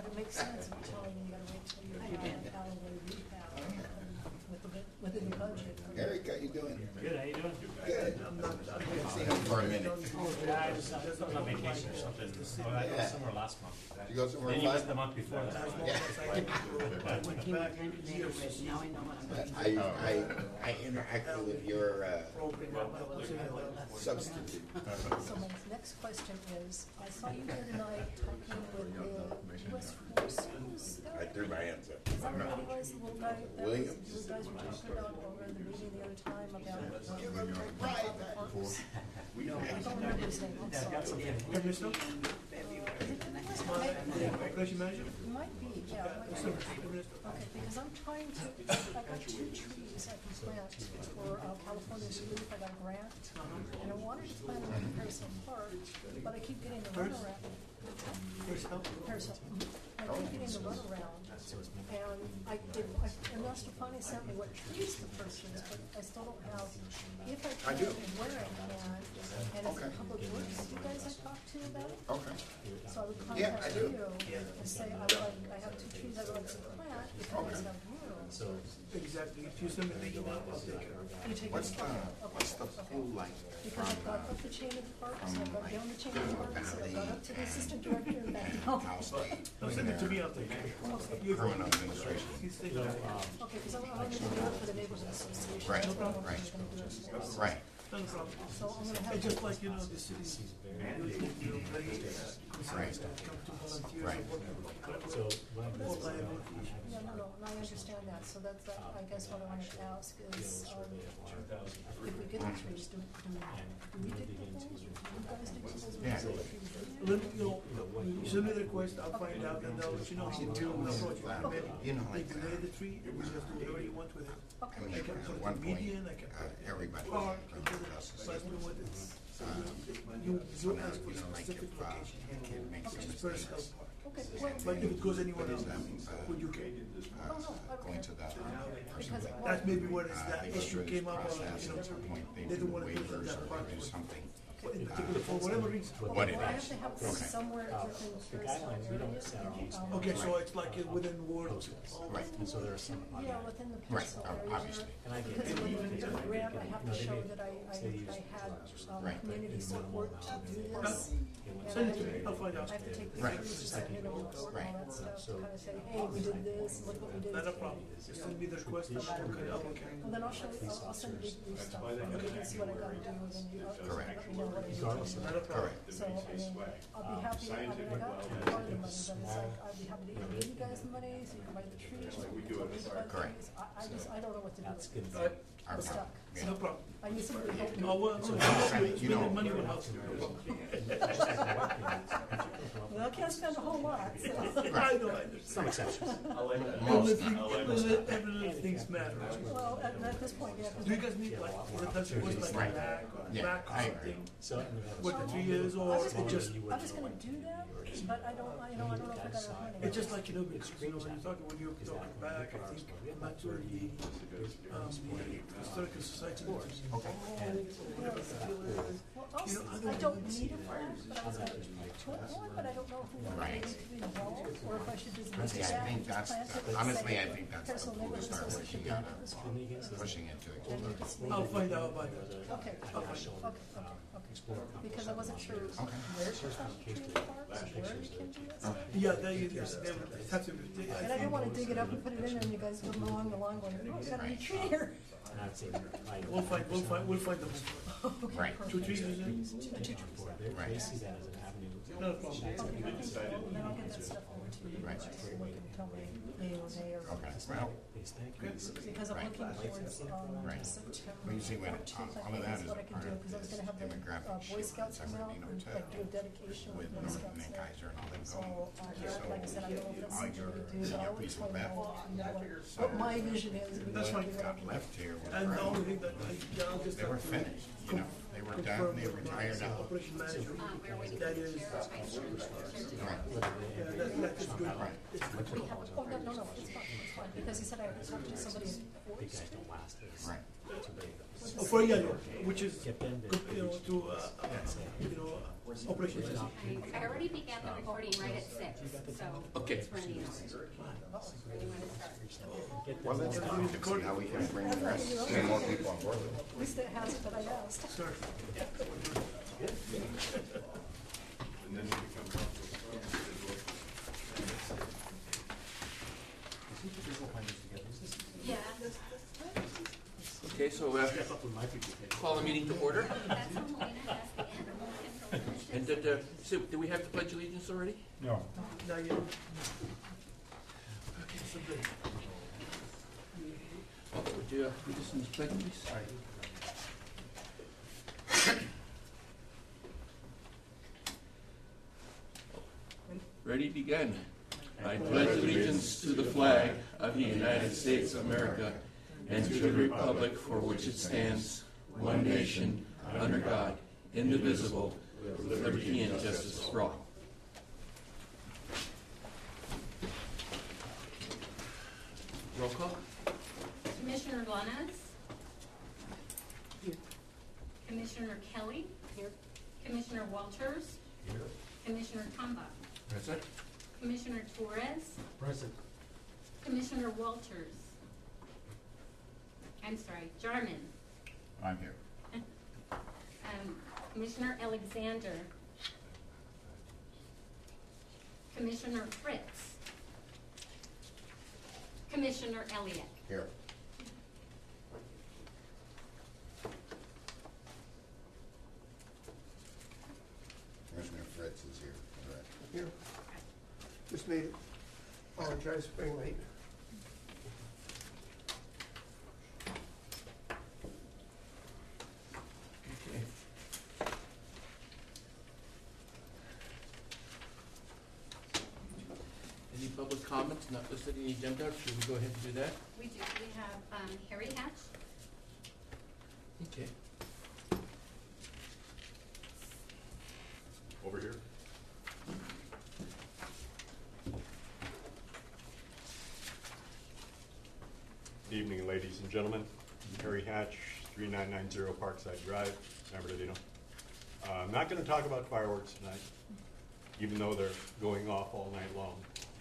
but it makes sense if you're telling me you gotta wait till you have alleyway rehab within the budget. Eric, how you doing? Good, how you doing? Good. I haven't seen him for a minute. Yeah, I was on vacation or something. Oh, I go somewhere last month. Did you go somewhere Maybe it was fun? the month before that. I interacted with your substitute. So my next question is, I saw you here tonight talking with the US Force Schools I guy. threw my hands up. Is that what it was, the little guy? that Williams. You guys were talking about over the meeting the other time about parks. I don't remember his name, I'm sorry. Operation manager? It might be, yeah, it might be. Okay, because I'm trying to, I got 2 trees I can plant for California's Relief, I got a grant. And I wanted to plant them in Harrison Park, but I keep getting the runaround. Harrison, I keep getting the runaround. And Estefani sent me what trees the person is, but I still don't have, if I can, where I can, and it's the public works, you guys I talked to about it? Okay. So I would Yeah, I contact do. you and say, I have 2 trees I would like to plant, if you guys have room. So, Exactly. If you send me the email, I'll take care of it. You take What's it? the, Okay, what's the okay. pool like Because I've got up the chain of parks, I've got down the chain of parks, I've got up to the assistant director and back down. House State No, send it to me, I'll take care of it. Okay, Criminal Administration? He's taking it. okay, because I'm gonna do it for the neighborhood association. Right, so I don't know if right. he's gonna do it for us. Right. No problem. So I'm gonna have. It's just like, you know, the city, place, Right. come to volunteers. Right. so, Or liability. No, and I understand that, so that's, I guess what I wanted to ask is, if we get the trees, do we dig the holes, or do you guys dig the holes? Yeah. Let me, you send me the request, I'll find out, and I'll let you know. We'll approach it. You know, like, They delay the tree, and we just do whatever you want with it. I Okay, mean, I can at put one the point, median, I can everybody. park, I can put it, but you know what, it's, you ask for a specific location, Kid makes a which is mistake. first help park. okay, well, But if it goes anywhere else, That means, would you care? going to the person. because, That's maybe where it's, that They go issue through this came up, process, you at some know, point, they they do don't wanna put it in waivers that or park. they do something. For whatever reason. What it well, I have is. to have this somewhere within the guidelines, we don't set our own. Okay, so it's like within ward. Right. And so there are some, yeah, within the Right, pencil area. obviously. and I get Because it. when we did the grant, I have to show that I had, Right. community support to do this. Send it to me, I'll find out. I have to take Right. pictures, send it over report and all that stuff, to So- kind of say, hey, we did this, look what we did. Not a problem, just send me the request, I'll look at it, I'll look at it. And then I'll show you, I'll send you the stuff, and you can see what I gotta do, and then you, Correct. let me know what I need to Regardless do. of Not a problem. Correct. So, I mean, I'll be happy, I mean, I got part of the money, but it's like, I'd be happy to either give you guys the money, so you can buy the trees, or you can tell me to buy the Correct. trees. I don't know what to do That's with good. it. Our I'm stuck. Yeah. No problem. I need somebody to help me. Oh, well, you spending know- money will help. Well, I can't spend a whole lot, so. I know. Some exceptions. Most, Every little things matter. Well, at this point, yeah. 'cause Do you guys need like, for the touch was like Right. a back or Yeah, back or I agree. something? So, and we have What the some- 3 years or I was gonna, just, I was gonna do that, but I don't know if I got enough money. it's just like, you know, because, you know, when you're talking back, I think, I'm not sure the historical society. okay. Well, also, I don't need a flag, but I was gonna put one, but I don't know who would Right. need to be involved, or if I should just leave See, it I back think and just that's, plant it. and honestly, say, I think that's the Personal pool to Neighborhood start Association pushing out, down this way. pushing it to And explore. you just leave I'll it. find out about that. Okay, because I wasn't sure where to plant tree parks, where you can do that stuff. Yeah, they have to, And I didn't wanna dig it up and put it in, and you guys come along the line going, oh, you got a new tree here. And I'd say like. we'll find them. Right. 2 trees, is it? They see that as an avenue. Not a problem. Okay, then I'll get that stuff over to you. Right. So you can tell me yay or nay or. Okay, well, Please, thank you. Because I'm Right. looking towards, Right. September. Well, you see when, 14th, I all of think that is is what a I can part do, of because I was gonna have the, demographic Boy shift Scouts in come out Bernardino and too, like do a dedication with with Boy Norton Scouts and there. Kaiser and all them So, going. like I said, I don't know if that's all something your, to do, but your I'll people explain left. what my vision is. and That's what fine. I Got can do. left here was And the brown. only thing that I'll just They were have to finished, you know, they were done, confirm they with my retired out. operation manager, that is, Right. yeah, that is good. It's good. Oh, no, it's fine, because he said I have to talk to somebody in Big Forest. guys don't last this. Right. For Yellow, which is, Get them to- to, operations. I already began the recording right at 6, so Okay. it's running over. Where do you want to start? Well, let's talk and see how we can bring the rest, get more people on board with it. At least it has it that I asked. Sir. Yeah, Okay, so call the meeting to order. that's on Molina, that's the animal control commission. And did we have to pledge allegiance already? No. Not yet. Would you lead us in this pledge, please? Ready, begin. I pledge allegiance to the flag of the United States of America and to the republic for which it stands, one nation, under God, indivisible, with liberty and justice for all. Roll call. Commissioner Blanes? Commissioner Kelly? Here. Commissioner Walters? Here. Commissioner Tombaugh? Present. Commissioner Torres? Present. Commissioner Walters? I'm sorry, Jarman? I'm here. Commissioner Alexander? Commissioner Fritz? Commissioner Elliott? Here. Commissioner Fritz is here, correct. Here. Just made it. Apologize for being late. Okay. Any public comments not listed in the agenda? Should we go ahead and do that? We do, we have Harry Hatch, Okay. Over here. Good evening, ladies and gentlemen. Harry Hatch, 3990 Parkside Drive, San Bernardino. I'm not going to talk about fireworks tonight, even though they're going off all night long.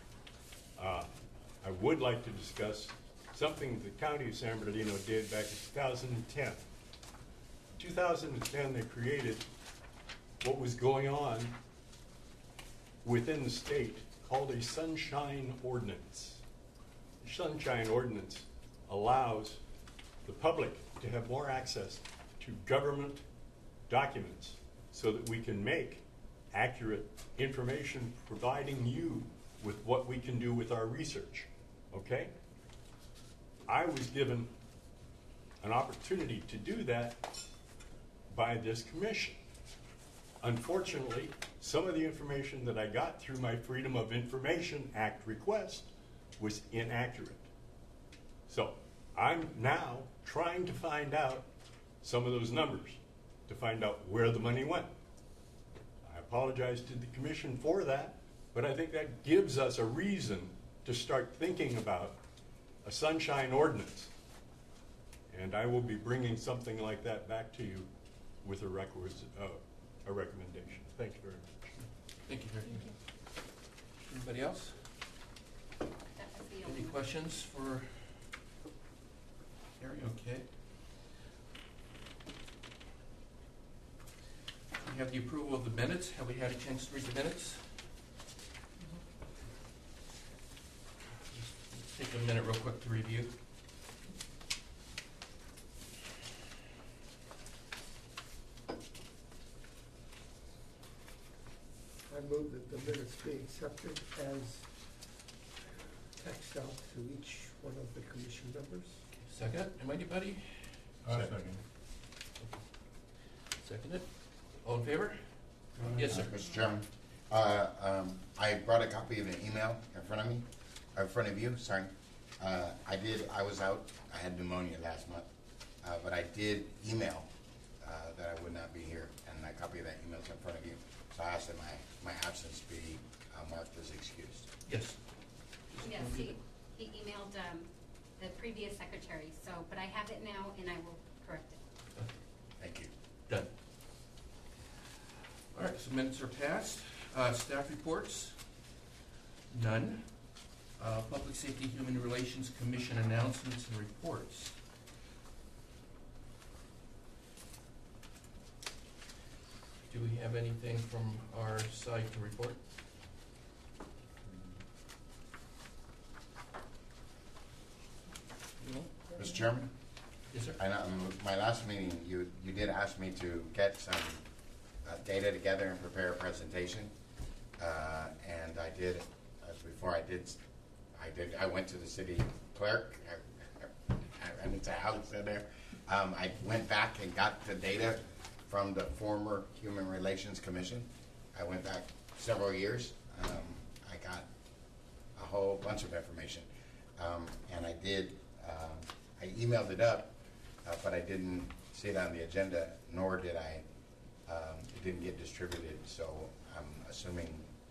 I would like to discuss something the county of San Bernardino did back in 2010. In 2010, they created what was going on within the state called a Sunshine Ordinance. The Sunshine Ordinance allows the public to have more access to government documents so that we can make accurate information providing you with what we can do with our research, okay? I was given an opportunity to do that by this commission. Unfortunately, some of the information that I got through my Freedom of Information Act request was inaccurate. So I'm now trying to find out some of those numbers, to find out where the money went. I apologize to the commission for that, but I think that gives us a reason to start thinking about a sunshine ordinance. And I will be bringing something like that back to you with a recommendation. Thank you very much. Thank you, Harry. Anybody else? that was the Any only one. questions for Harry? Okay. We have the approval of the minutes. Have we had a chance to read the minutes? Let's take a minute real quick to review. I move that the minutes be accepted as text out to each one of the commission members. Second, anybody? Second. Seconded. All in favor? Yes, sir. Mr. Chairman, I brought a copy of an email in front of me, in front of you, sorry. I was out, I had pneumonia last month, but I did email that I would not be here, and a copy of that email is in front of you. So I asked that my absence be marked as excused. Yes. Yes, he emailed the previous secretary, so, but I have it now and I will correct it. Thank you. Done. All right, so minutes are passed. Staff reports? None. Public Safety Human Relations Commission announcements and reports. Do we have anything from our side to report? No? Mr. Chairman? Yes, sir. I know, my last meeting, you did ask me to get some data together and prepare a presentation. And I did, before I went to the city clerk, I didn't say how it's in there. I went back and got the data from the former Human Relations Commission. I went back several years. I got a whole bunch of information. And I did, I emailed it up, but I didn't see it on the agenda, nor did I, it didn't get distributed, so I'm assuming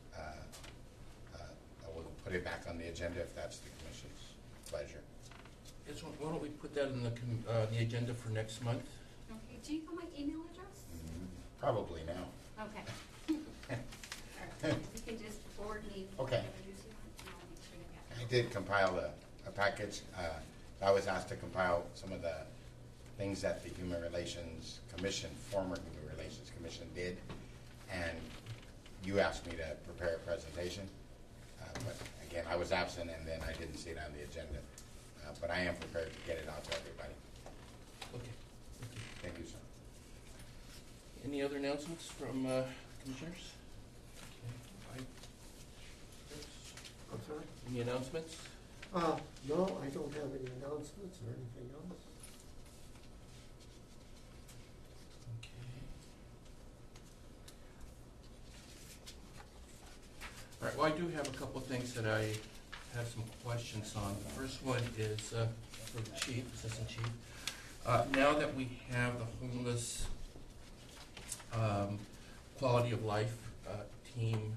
we'll put it back on the agenda if that's the commission's pleasure. Yes, why don't we put that in the agenda for next month? Okay, do you know my email address? Probably now. Okay. All right, you can just forward me Okay. whatever news you want, and I'll make sure you get it. I did compile a package. I was asked to compile some of the things that the Human Relations Commission, former Human Relations Commission did, and you asked me to prepare a presentation. But again, I was absent, and then I didn't see it on the agenda. But I am prepared to get it out to everybody. Okay. Thank you, sir. Any other announcements from commissioners? Okay. I'm sorry? Any announcements? No, I don't have any announcements or anything else. Okay. All right, well, I do have a couple of things that I have some questions on. The first one is for the chief, assistant chief. Now that we have the homeless quality of life team,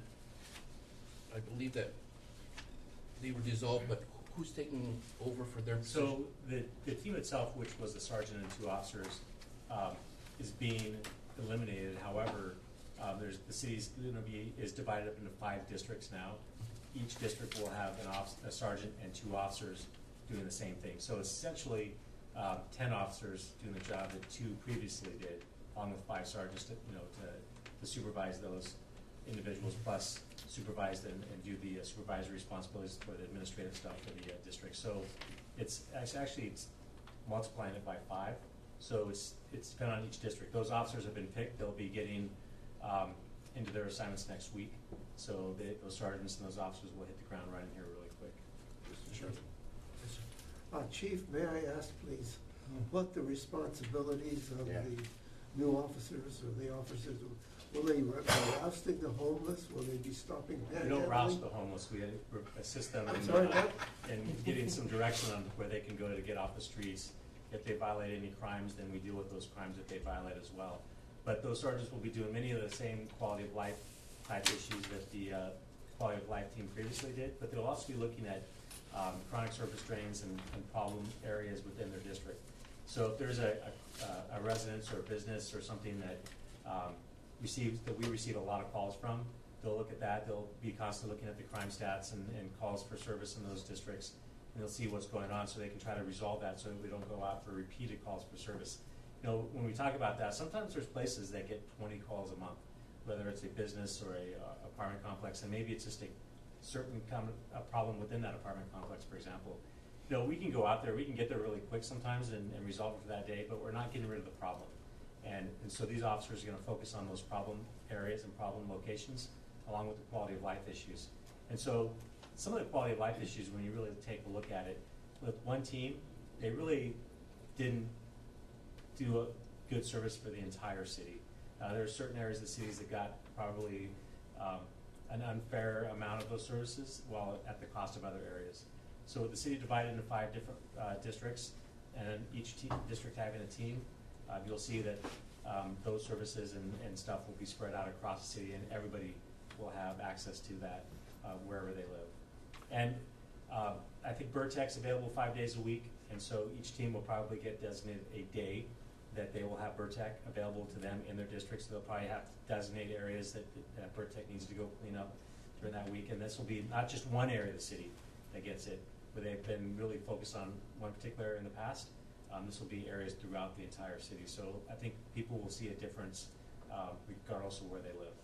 I believe that they were dissolved, but who's taking over for their position? So the team itself, which was the sergeant and 2 officers, is being eliminated. However, the city's is divided up into 5 districts now. Each district will have a sergeant and 2 officers doing the same thing. So essentially, 10 officers doing the job that 2 previously did, along with 5 sergeants to supervise those individuals, plus supervise and do the supervisory responsibilities for the administrative stuff for the district. So it's multiplying it by 5. So it's dependent on each district. Those officers have been picked. They'll be getting into their assignments next week. So those sergeants and those officers will hit the ground running here really quick. Sure. Yes, sir. Chief, may I ask, please, what the responsibilities of Yeah. the new officers or the officers, will they be rousting the homeless? Will they be stopping panhandling? We don't rouse the homeless. We assist them I'm in, sorry, what? in getting some direction on where they can go to get off the streets. If they violate any crimes, then we deal with those crimes that they violate as well. But those sergeants will be doing many of the same quality of life type issues that the quality of life team previously did, but they'll also be looking at chronic surface drains and problem areas within their district. So if there's a residence or a business or something that we receive a lot of calls from, they'll look at that. They'll be constantly looking at the crime stats and calls for service in those districts, and they'll see what's going on so they can try to resolve that so that we don't go out for repeated calls for service. You know, when we talk about that, sometimes there's places that get 20 calls a month, whether it's a business or a apartment complex, and maybe it's just a certain kind of a problem within that apartment complex, for example. You know, we can go out there, we can get there really quick sometimes and resolve it for that day, but we're not getting rid of the problem. And so these officers are going to focus on those problem areas and problem locations, along with the quality of life issues. And so some of the quality of life issues, when you really take a look at it, with one team, they really didn't do a good service for the entire city. There are certain areas of the cities that got probably an unfair amount of those services, while at the cost of other areas. So with the city divided into 5 different districts, and each district having a team, you'll see that those services and stuff will be spread out across the city, and everybody will have access to that wherever they live. And I think Burtech's available 5 days a week, and so each team will probably get designated a day that they will have Burtech available to them in their districts. They'll probably have to designate areas that Burtech needs to go clean up during that week, and this will be not just one area of the city that gets it, where they've been really focused on one particular area in the past. This will be areas throughout the entire city, so I think people will see a difference regardless of where they live.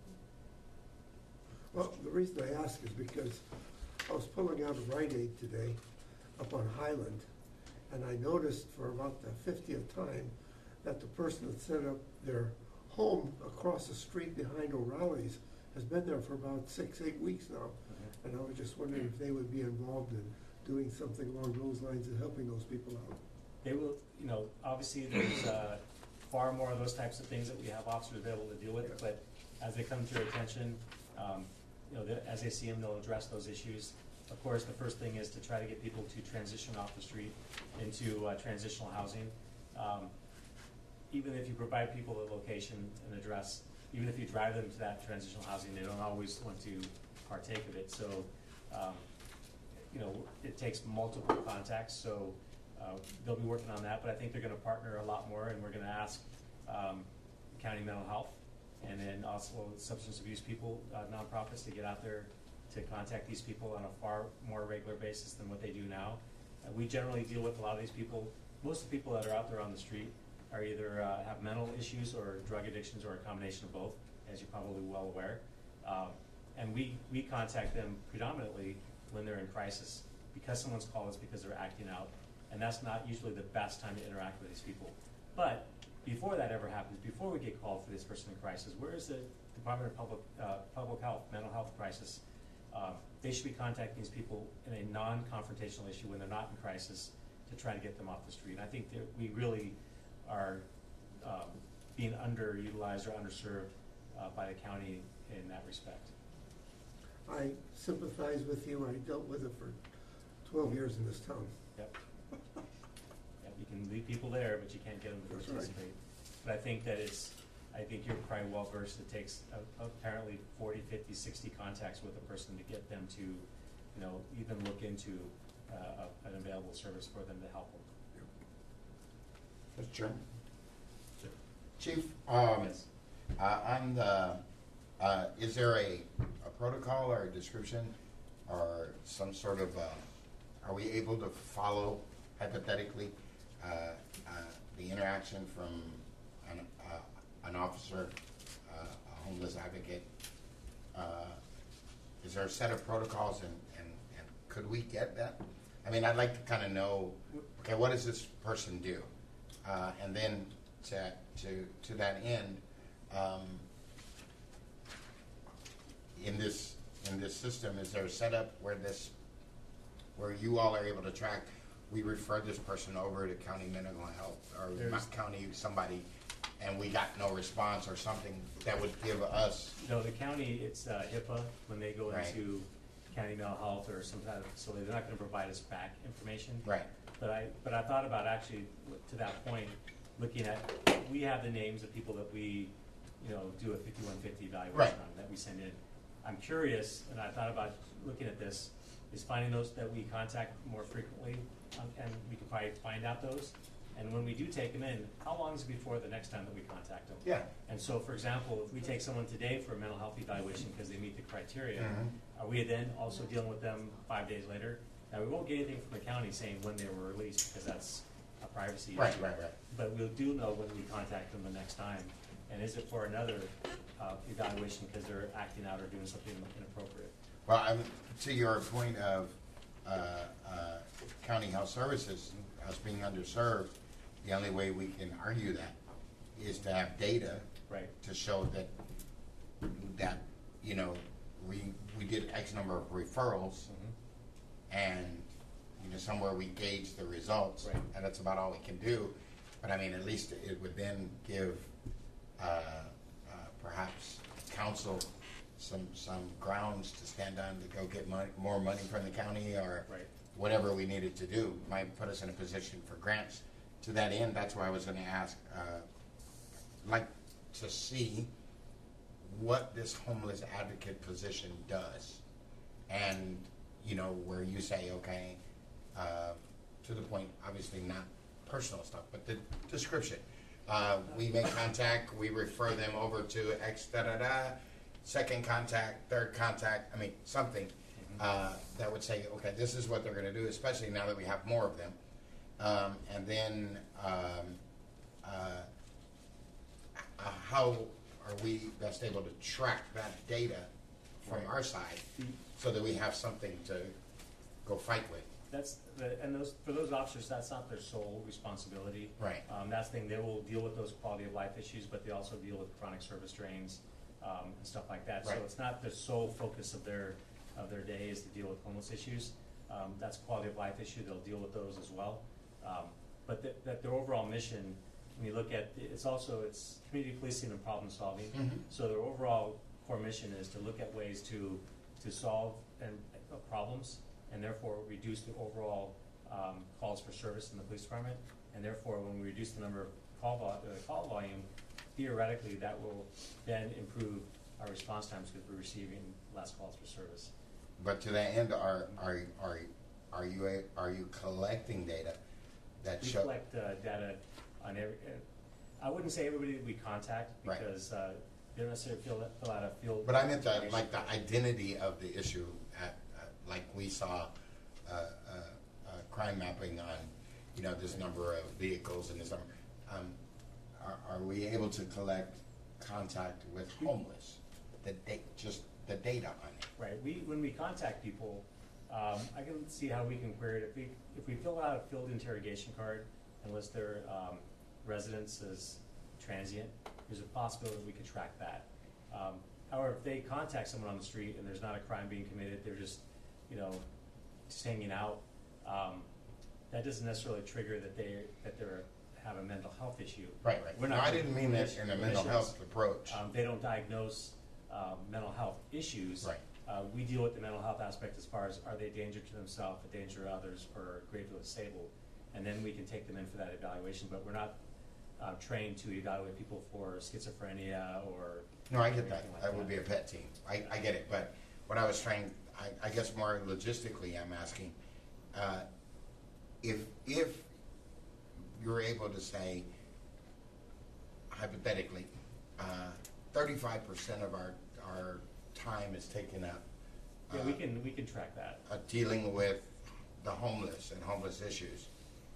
Well, the reason I ask is because I was pulling out a Rite Aid today up on Highland, and I noticed for about the 50th time that the person that set up their home across the street behind O'Reilly's has been there for about 6-8 weeks now. And I was just wondering if they would be involved in doing something along those lines and helping those people out. They will, you know, obviously there's far more of those types of things that we have officers available to deal with, but as they come to their attention, you know, as they see them, they'll address those issues. Of course, the first thing is to try to get people to transition off the street into transitional housing. Even if you provide people a location, an address, even if you drive them to that transitional housing, they don't always want to partake of it. So, you know, it takes multiple contacts. So they'll be working on that, but I think they're going to partner a lot more, and we're going to ask county mental health and then also substance abuse people, nonprofits, to get out there to contact these people on a far more regular basis than what they do now. We generally deal with a lot of these people. Most of the people that are out there on the street are either have mental issues or drug addictions or a combination of both, as you're probably well aware. And we contact them predominantly when they're in crisis, because someone's called us because they're acting out, and that's not usually the best time to interact with these people. But before that ever happens, before we get called for this person in crisis, where is the Department of Public Health, mental health crisis? They should be contacting these people in a non-confrontational issue when they're not in crisis to try to get them off the street. And I think that we really are being underutilized or underserved by the county in that respect. I sympathize with you. I dealt with it for 12 years in this town. Yep. Yep, you can lead people there, but you can't get them to That's participate. right. But I think that I think you're probably well versed. It takes apparently 40, 50, 60 contacts with a person to get them to, you know, even look into an available service for them to help them. Mr. Chairman? Sure. Chief, Yes. on the, is there a protocol or a description or some sort of, are we able to follow hypothetically the interaction from an officer, a homeless advocate? Is there a set of protocols and could we get that? I mean, I'd like to kind of know, okay, what does this person do? And then to that end, in this system, is there a setup where you all are able to track? We refer this person over to county mental health or county somebody, and we got no response or something that would give us. No, the county, it's HIPAA when they go Right. into county mental health or some kind of facility. They're not going to provide us back information. Right. But I thought about actually to that point, looking at, we have the names of people that we, you know, do a 5150 evaluation Right. on that we send in. I'm curious, and I thought about looking at this, is finding those that we contact more frequently, and we can probably find out those. And when we do take them in, how long is it before the next time that we contact them? Yeah. And so, for example, if we take someone today for a mental health evaluation because they meet the criteria, Mhm. are we then also dealing with them 5 days later? Now, we won't get anything from the county saying when they were released because that's a privacy issue. Right. But we'll do know when we contact them the next time. And is it for another evaluation because they're acting out or doing something inappropriate? Well, to your point of county health services, us being underserved, the only way we can argue that is to have data Right. to show that you know we did X number of referrals, and you know somewhere we gauge the results, Right. and that's about all we can do. But I mean, at least it would then give perhaps council some grounds to stand on to go get more money from the county or Right. whatever we needed to do. Might put us in a position for grants. To that end, that's why I was going to ask, like to see what this homeless advocate position does, and you know where you say, okay, to the point, obviously not personal stuff, but the description. We make contact, we refer them over to X da-da-da, second contact, third contact, I mean, something that would say, okay, this is what they're gonna do, especially now that we have more of them. And then how are we best able to track that data from our side so that we have something to go fight with? For those officers, that's not their sole responsibility. Right. That's the thing, they will deal with those quality of life issues, but they also deal with chronic service drains, and stuff like that. So Right. it's not the sole focus of their day is to deal with homeless issues. That's a quality of life issue, they'll deal with those as well. But that their overall mission, when you look at, it's community policing and problem solving. Mhm. So their overall core mission is to look at ways to solve problems, and therefore reduce the overall calls for service in the police department. And therefore, when we reduce the number of call volume, theoretically, that will then improve our response times because we're receiving less calls for service. But to that end, are you collecting data that We show? collect data on I wouldn't say everybody that we contact Right. because they don't necessarily fill out a field. But I meant the application. identity of the issue, like we saw crime mapping on, this number of vehicles and this number. Are we able to collect contact with homeless? Just the data on it. Right. When we contact people, I can see how we can query it. If we fill out a field interrogation card and list their residence as transient, there's a possibility that we could track that. However, if they contact someone on the street and there's not a crime being committed, they're just hanging out, that doesn't necessarily trigger that they have a mental health issue. Right. We're No, not I didn't mean that in a mental health approach. They don't diagnose mental health issues. Right. We deal with the mental health aspect as far as are they a danger to themselves, a danger to others, or gravely disabled, and then we can take them in for that evaluation. But we're not trained to evaluate people for schizophrenia or. No, I get that. anything like That would be a pet team. I get it. But what I was trying, I guess more logistically, I'm asking, if you're able to say, hypothetically, 35% of our time is taken up. Yeah, we can track that. Dealing with the homeless and homeless issues,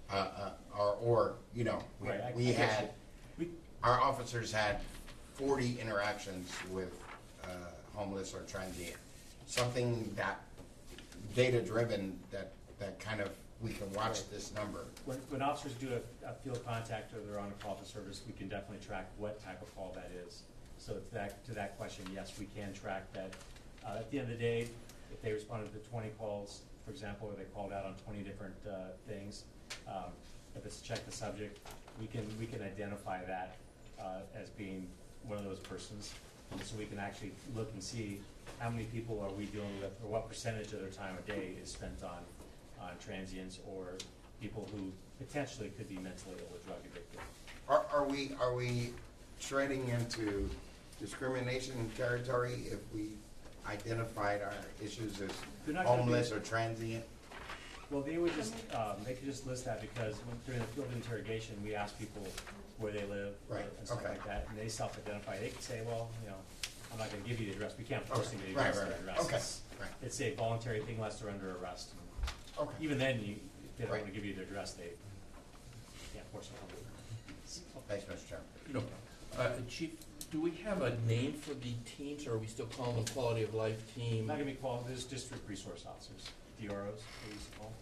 Right, we had. We, Our officers had 40 interactions with homeless or transient. Something that data-driven that kind of, we can watch this number. when officers do a field contact or they're on a call for service, we can definitely track what type of call that is. So to that question, yes, we can track that. At the end of the day, if they responded to 20 calls, for example, or they called out on 20 different things, if it's check the subject, we can identify that as being one of those persons. And so we can actually look and see how many people are we dealing with, or what percentage of their time a day is spent on transients or people who potentially could be mentally ill or drug addicted. Are we treading into discrimination territory if we identified our issues as They're not gonna homeless be- or transient? Well, they could just list that because during the field interrogation, we ask people where they live Right, and stuff okay. like that, and they self-identify. They could say, well, I'm not gonna give you the address. We can't force Okay. them to give Right, us right, their right. address. Okay. It's- Right. It's a voluntary thing unless they're under arrest. Okay. Even then, if they don't Right. wanna give you their address, they can't force them. Thanks, Mr. Chairman. Chief, do we have a name for the teams, or are we still calling them quality of life team? Not gonna be called, there's district resource officers, DROs, they used to call them.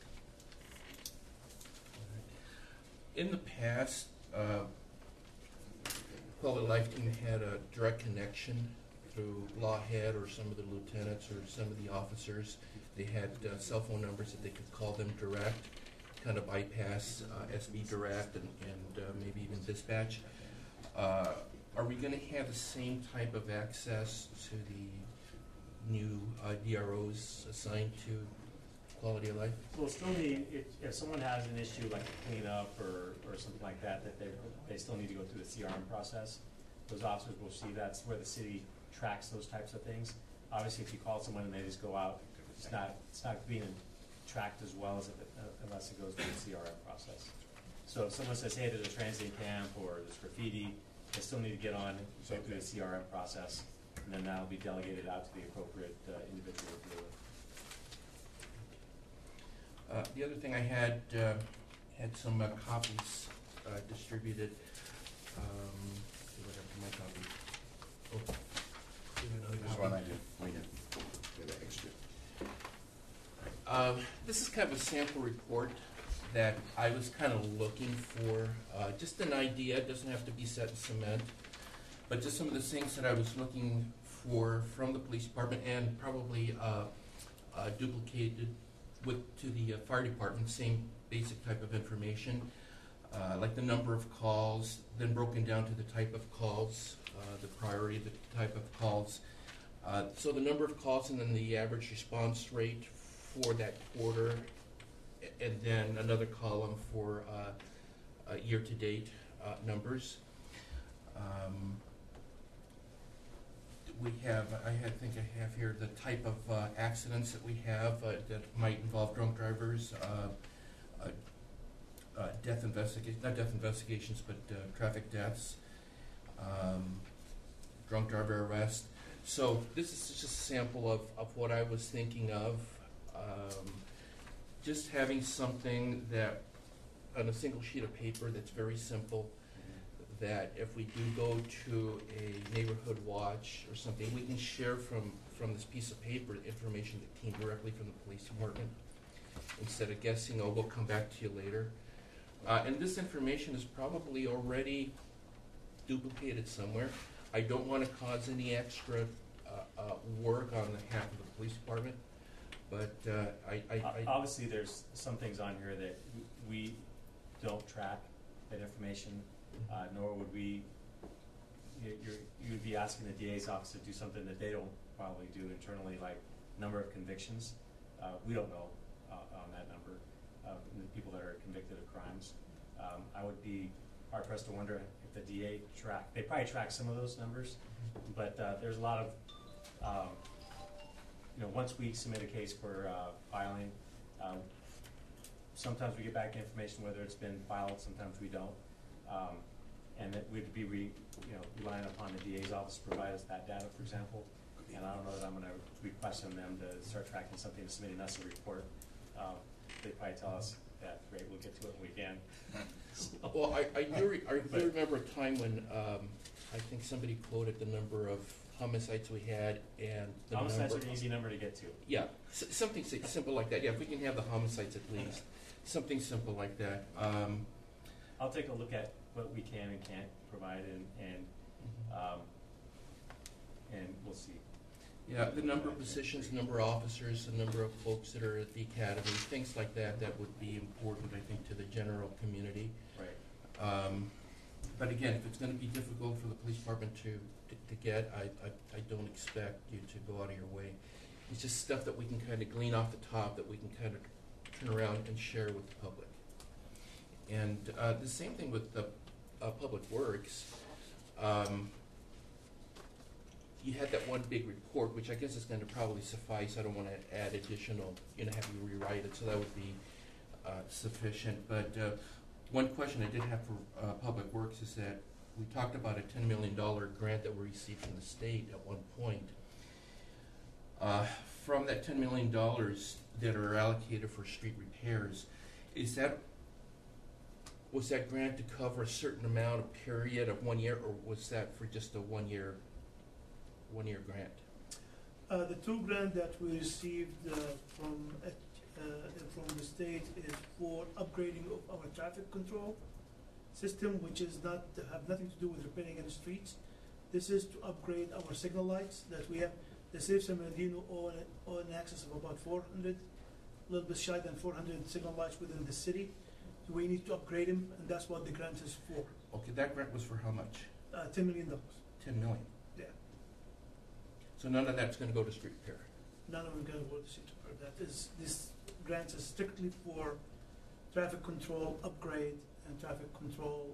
In the past, Quality Life Team had a direct connection through Lawhead or some of the lieutenants or some of the officers. They had cell phone numbers that they could call them direct, kind of bypass SB Direct and maybe even dispatch. Are we going to have the same type of access to the new DROs assigned to Quality of Life? We'll still need, if someone has an issue like cleanup or something like that, they still need to go through the CRM process. Those officers will see that's where the city tracks those types of things. Obviously, if you call someone and they just go out, it's not being tracked as well as unless it goes through the CRM process. So if someone says, hey, there's a transient camp or there's graffiti, they still need to get on, go through the CRM process, and then that'll be delegated out to the appropriate individual to do it. The other thing I had some copies distributed. See what happened to my copy. Oh, This one I did. We did. With the extra. This is kind of a sample report that I was kind of looking for, just an idea. It doesn't have to be set in cement, but just some of the things that I was looking for from the police department and probably duplicated to the fire department, same basic type of information, like the number of calls, then broken down to the type of calls, the priority of the type of calls. So the number of calls and then the average response rate for that quarter, and then another column for year-to-date numbers. I think I have here the type of accidents that we have that might involve drunk drivers, not death investigations, but traffic deaths, drunk driver arrest. So this is just a sample of what I was thinking of. Just having something that on a single sheet of paper that's very simple, that if we do go to a neighborhood watch or something, we can share from this piece of paper information that came directly from the police department instead of guessing, oh, we'll come back to you later. And this information is probably already duplicated somewhere. I don't want to cause any extra work on behalf of the police department, but Obviously, there's some things on here that we don't track that information, nor would we. You'd be asking the DA's office to do something that they don't probably do internally, like number of convictions. We don't know on that number of the people that are convicted of crimes. I would be hard pressed to wonder if the DA they probably track some of those numbers, but there's a lot of, once we submit a case for filing, sometimes we get back information whether it's been filed, sometimes we don't. And that we'd be relying upon the DA's office to provide us that data, for example. And I don't know that I'm going to request from them to start tracking something and submitting us a report. They'd probably tell us that, great, we'll get to it when we can. Well, I do remember a time when I think somebody quoted the number of homicides we had and the homicides number. are an easy number to get to. Yeah, something simple like that. Yeah, if we can have the homicides at least, something simple like that. I'll take a look at what we can and can't provide, and we'll see. Yeah, the number of positions, number of officers, the number of folks that are at the academy, things like that, that would be important, I think, to the general community. Right. But again, if it's going to be difficult for the police department to get, I don't expect you to go out of your way. It's just stuff that we can kind of glean off the top that we can kind of turn around and share with the public. And the same thing with the Public Works. You had that one big report, which I guess is going to probably suffice. I don't want to add additional, have you rewrite it, so that would be sufficient. But one question I did have for Public Works is that we talked about a $10 million grant that we received from the state at one point. From that $10 million that are allocated for street repairs, was that grant to cover a certain amount, a period of 1 year, or was that for just a one-year grant? The two grants that we received from the state is for upgrading of our traffic control system, which is have nothing to do with repairing any streets. This is to upgrade our signal lights that we have. The city of San Bernardino own an access of about 400, a little bit shy than 400 signal lights within the city. So we need to upgrade them, and that's what the grant is for. Okay, that grant was for how much? $10 million. $10 million. Yeah. So none of that's going to go to street repair. None of them going to go to street repair. This grant is strictly for traffic control upgrade and traffic control,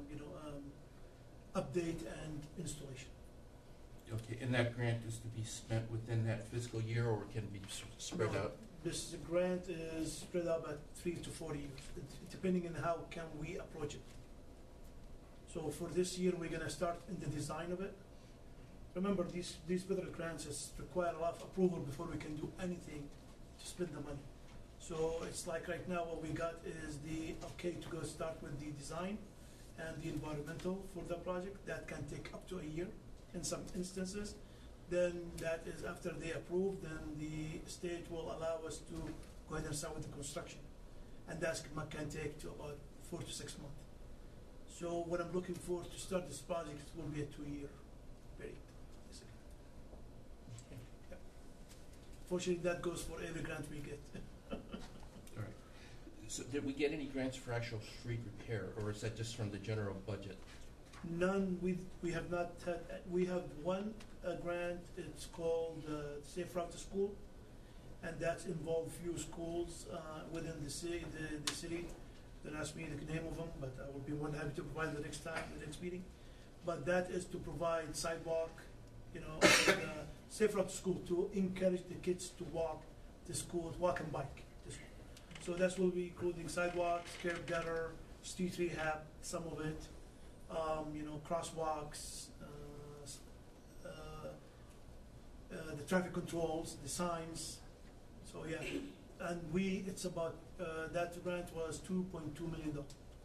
update and installation. Okay, and that grant is to be spent within that fiscal year, or can it be spread out? this grant is spread out at 3 to 4 years, depending on how can we approach it. So for this year, we're gonna start in the design of it. Remember, these federal grants require a lot of approval before we can do anything to spend the money. So it's like right now, what we got is the okay to go start with the design and the environmental for the project. That can take up to a year in some instances. Then that is after they approve, then the state will allow us to go ahead and start with the construction. And that can take to about 4 to 6 months. So what I'm looking for to start this project will be a 2-year period, basically. Yeah. Fortunately, that goes for every grant we get. All right. So did we get any grants for actual street repair, or is that just from the general budget? None, we have not had, we have one grant, it's called Safe Route to School, and that's involved few schools within the city, the city. Don't ask me the name of them, but I will be more than happy to provide the next time, the next meeting. But that is to provide sidewalk, Safe Route to School, to encourage the kids to walk to school, walk and bike to school. So that will be including sidewalks, curb gutter, street rehab, some of it. Crosswalks, the traffic controls, the signs. So yeah, and it's about, that grant was $2.2 million,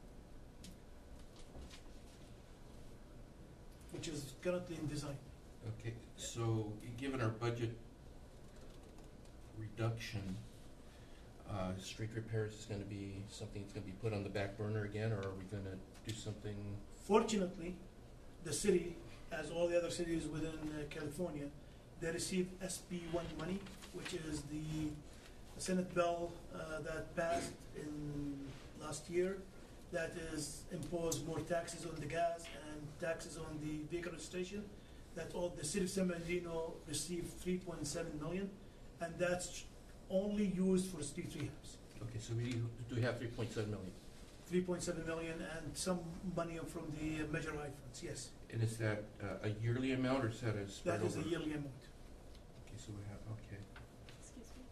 which is currently in design. Okay, so given our budget reduction, street repairs is gonna be something that's gonna be put on the back burner again, or are we gonna do something? Fortunately, the city, as all the other cities within California, they receive SB1 money, which is the Senate bill that passed in last year, that is imposed more taxes on the gas and taxes on the vehicle registration. That all the city of San Bernardino received $3.7 million, and that's only used for street rehabs. Okay, so we have 3.7 million. 3.7 million and some money from the Measure I funds, yes. And is that a yearly amount, or is that a spread That is over? a yearly amount. Okay, so we have, okay. Excuse me.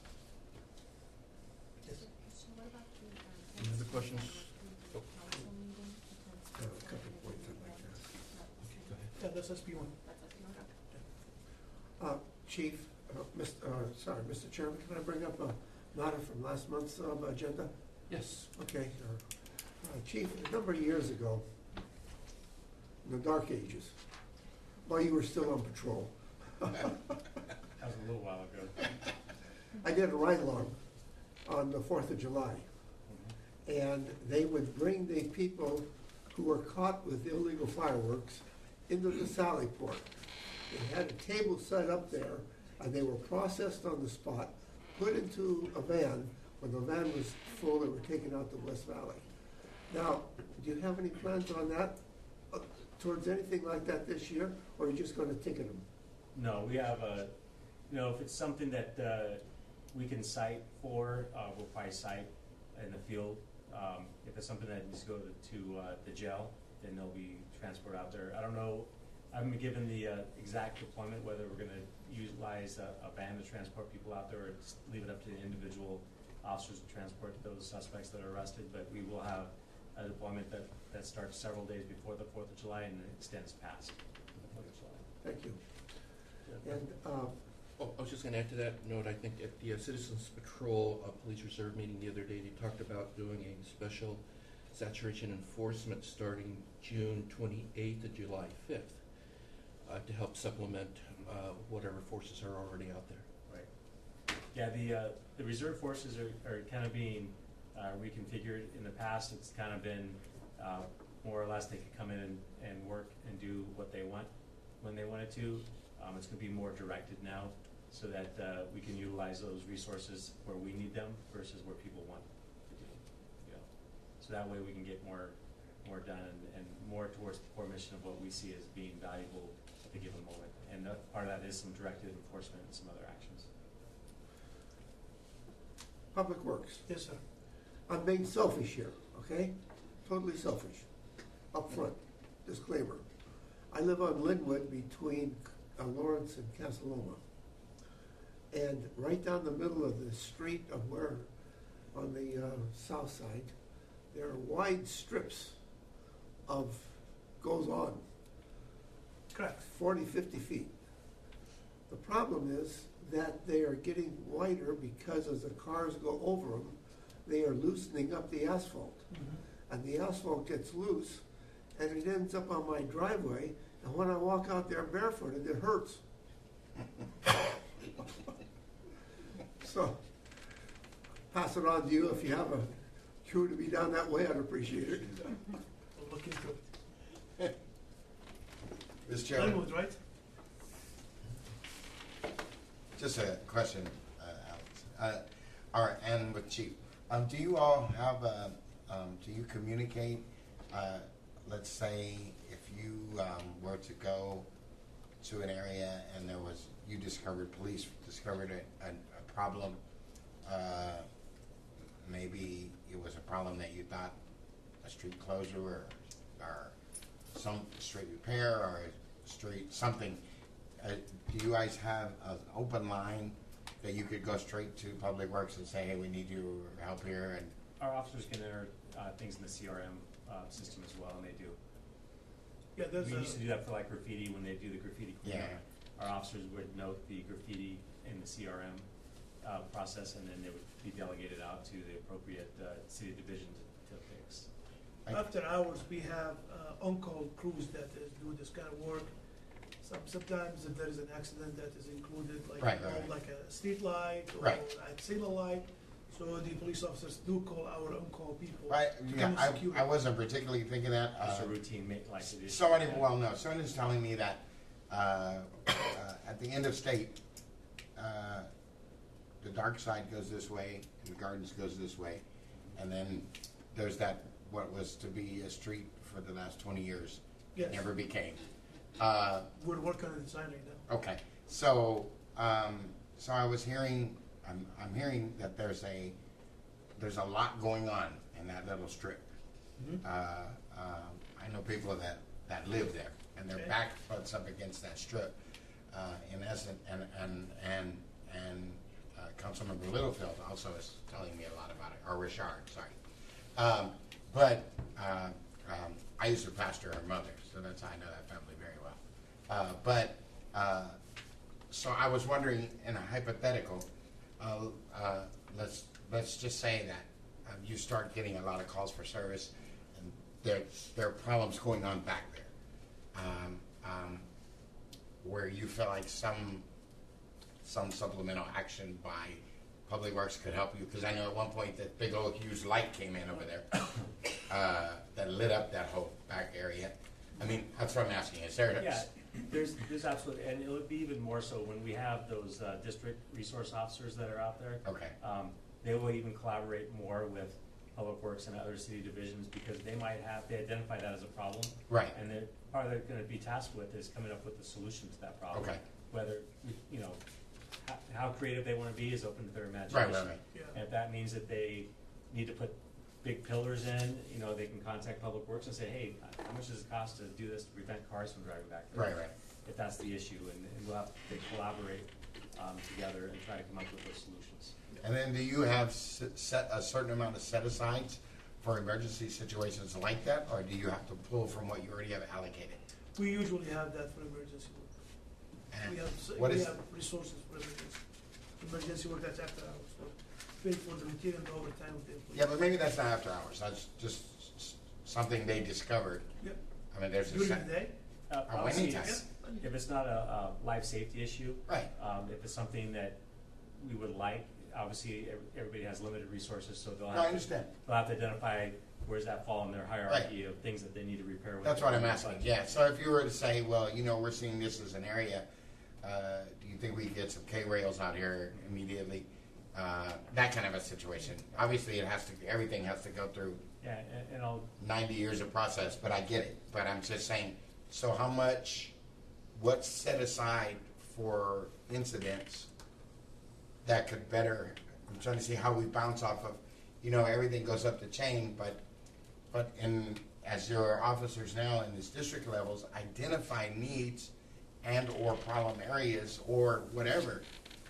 Yes. So what about the, Any other questions? Oh. council meeting? I have a couple of points I'd like to ask. Okay, go ahead. Yeah, that's SB1. That's a Chief, Mr. Chairman, can I bring up a matter from last month's agenda? Yes. Okay, Chief, a number of years ago, in the dark ages, while you were still on patrol, That was a little while ago. I did a ride-along on the 4th of July. And they would bring the people who were caught with illegal fireworks into the Sally Port. They had a table set up there, and they were processed on the spot, put into a van. When the van was full, they were taken out to West Valley. Now, do you have any plans on that, towards anything like that this year, or are you just gonna ticket them? No, we have if it's something that we can cite for, we'll probably cite in the field. If it's something that needs to go to the jail, then they'll be transported out there. I don't know, I haven't been given the exact deployment, whether we're gonna utilize a van to transport people out there, or just leave it up to the individual officers to transport those suspects that are arrested, but we will have a deployment that starts several days before the 4th of July and extends past the 4th of July. Thank you. And, Oh, I was just gonna add to that note, I think at the Citizens Patrol Police Reserve meeting the other day, they talked about doing a special saturation enforcement starting June 28th to July 5th to help supplement whatever forces are already out there. Right. Yeah, the reserve forces are kind of being reconfigured. In the past, it's kind of been more or less they could come in and work and do what they want when they wanted to. It's going to be more directed now, so that we can utilize those resources where we need them versus where people want to do. So that way we can get more done and more towards the core mission of what we see as being valuable at the given moment. And part of that is some directed enforcement and some other actions. Public Works. Yes, sir. I'm being selfish here, okay? Totally selfish. Up front, disclaimer. I live on Linwood between Lawrence and Casaloma. And right down the middle of the street of where, on the south side, there are wide strips of, goes on, Correct. 40, 50 feet. The problem is that they are getting wider because as the cars go over them, they are loosening up the asphalt. And the asphalt gets loose, and it ends up on my driveway, and when I walk out there barefooted, it hurts. So, pass it on to you. If you have a crew to be down that way, I'd appreciate it. We'll look into it. Mr. So Chairman, moved, right? just a question, Alex. All right, and with Chief, do you all have, do you communicate, let's say, if you were to go to an area and there was, police discovered a problem, maybe it was a problem that you thought a street closure or some street repair or a street something, do you guys have an open line that you could go straight to Public Works and say, hey, we need your help here? And Our officers can enter things in the CRM system as well, and they do. Yeah, there's We a, used to do that for like graffiti, when they do the graffiti cleanup. Yeah. Our officers would note the graffiti in the CRM process, and then they would be delegated out to the appropriate city division to fix. after hours, we have on-call crews that do this kind of work. Sometimes if there is an accident that is included, like, Right. like a street light or Right. a signal light, so the police officers do call our on-call people. Right, to yeah, come and secure I it. wasn't particularly thinking that. Just a routine, like it is. Somebody, well, no, someone is telling me that at the end of state, the dark side goes this way, and the gardens goes this way, and then there's that, what was to be a street for the last 20 years, Yes. never became. We're working on the design right now. Okay, so, so I was hearing, I'm hearing that there's a lot going on in that little strip. Mhm. I know people that live there, and their Okay. back butts up against that strip. In essence, and Councilmember Littlefield also is telling me a lot about it, or Richard, sorry. But I used to pastor her mother, so that's how I know that family very well. So I was wondering, in a hypothetical, let's just say that you start getting a lot of calls for service, and there are problems going on back there, where you feel like some supplemental action by Public Works could help you, because I know at one point that big old huge light came in over there that lit up that whole back area. I mean, that's what I'm asking. Is there? Yeah, there's absolutely, and it would be even more so when we have those district resource officers that are out there. Okay. They will even collaborate more with Public Works and other city divisions, because they identify that as a problem. Right. And then part they're gonna be tasked with is coming up with the solution to that problem. Okay. Whether, how creative they wanna be is open to their imagination. Right. Yeah. And if that means that they need to put big pillars in, they can contact Public Works and say, hey, how much does it cost to do this to prevent cars from driving back there? Right. If that's the issue, and we'll have to collaborate together and try to come up with those solutions. And then do you have set a certain amount of set-asides for emergency situations like that, or do you have to pull from what you already have allocated? We usually have that for emergency work. And We have, what we is, have resources for emergency work that's after hours, so pay for the material and the overtime with the employees. yeah, but maybe that's not after hours, that's just something they discovered. Yep. I mean, there's a During the set, day? Obviously, anytime. if it's not a life safety issue, right, if it's something that we would like, obviously, everybody has limited resources, so they'll no, I have to, understand. identify where's that fall in their hierarchy of things that they need to repair. with That's what I'm their asking, budget. yeah, so if you were to say, well, we're seeing this as an area, do you think we could get some K-rails out here immediately? That kind of a situation. Obviously, everything has to go through Yeah, and I'll 90 years of process, but I get it. But I'm just saying, so what's set aside for incidents that could better, I'm trying to see how we bounce off of, everything goes up the chain, but as your officers now in these district levels identify needs and or problem areas or whatever,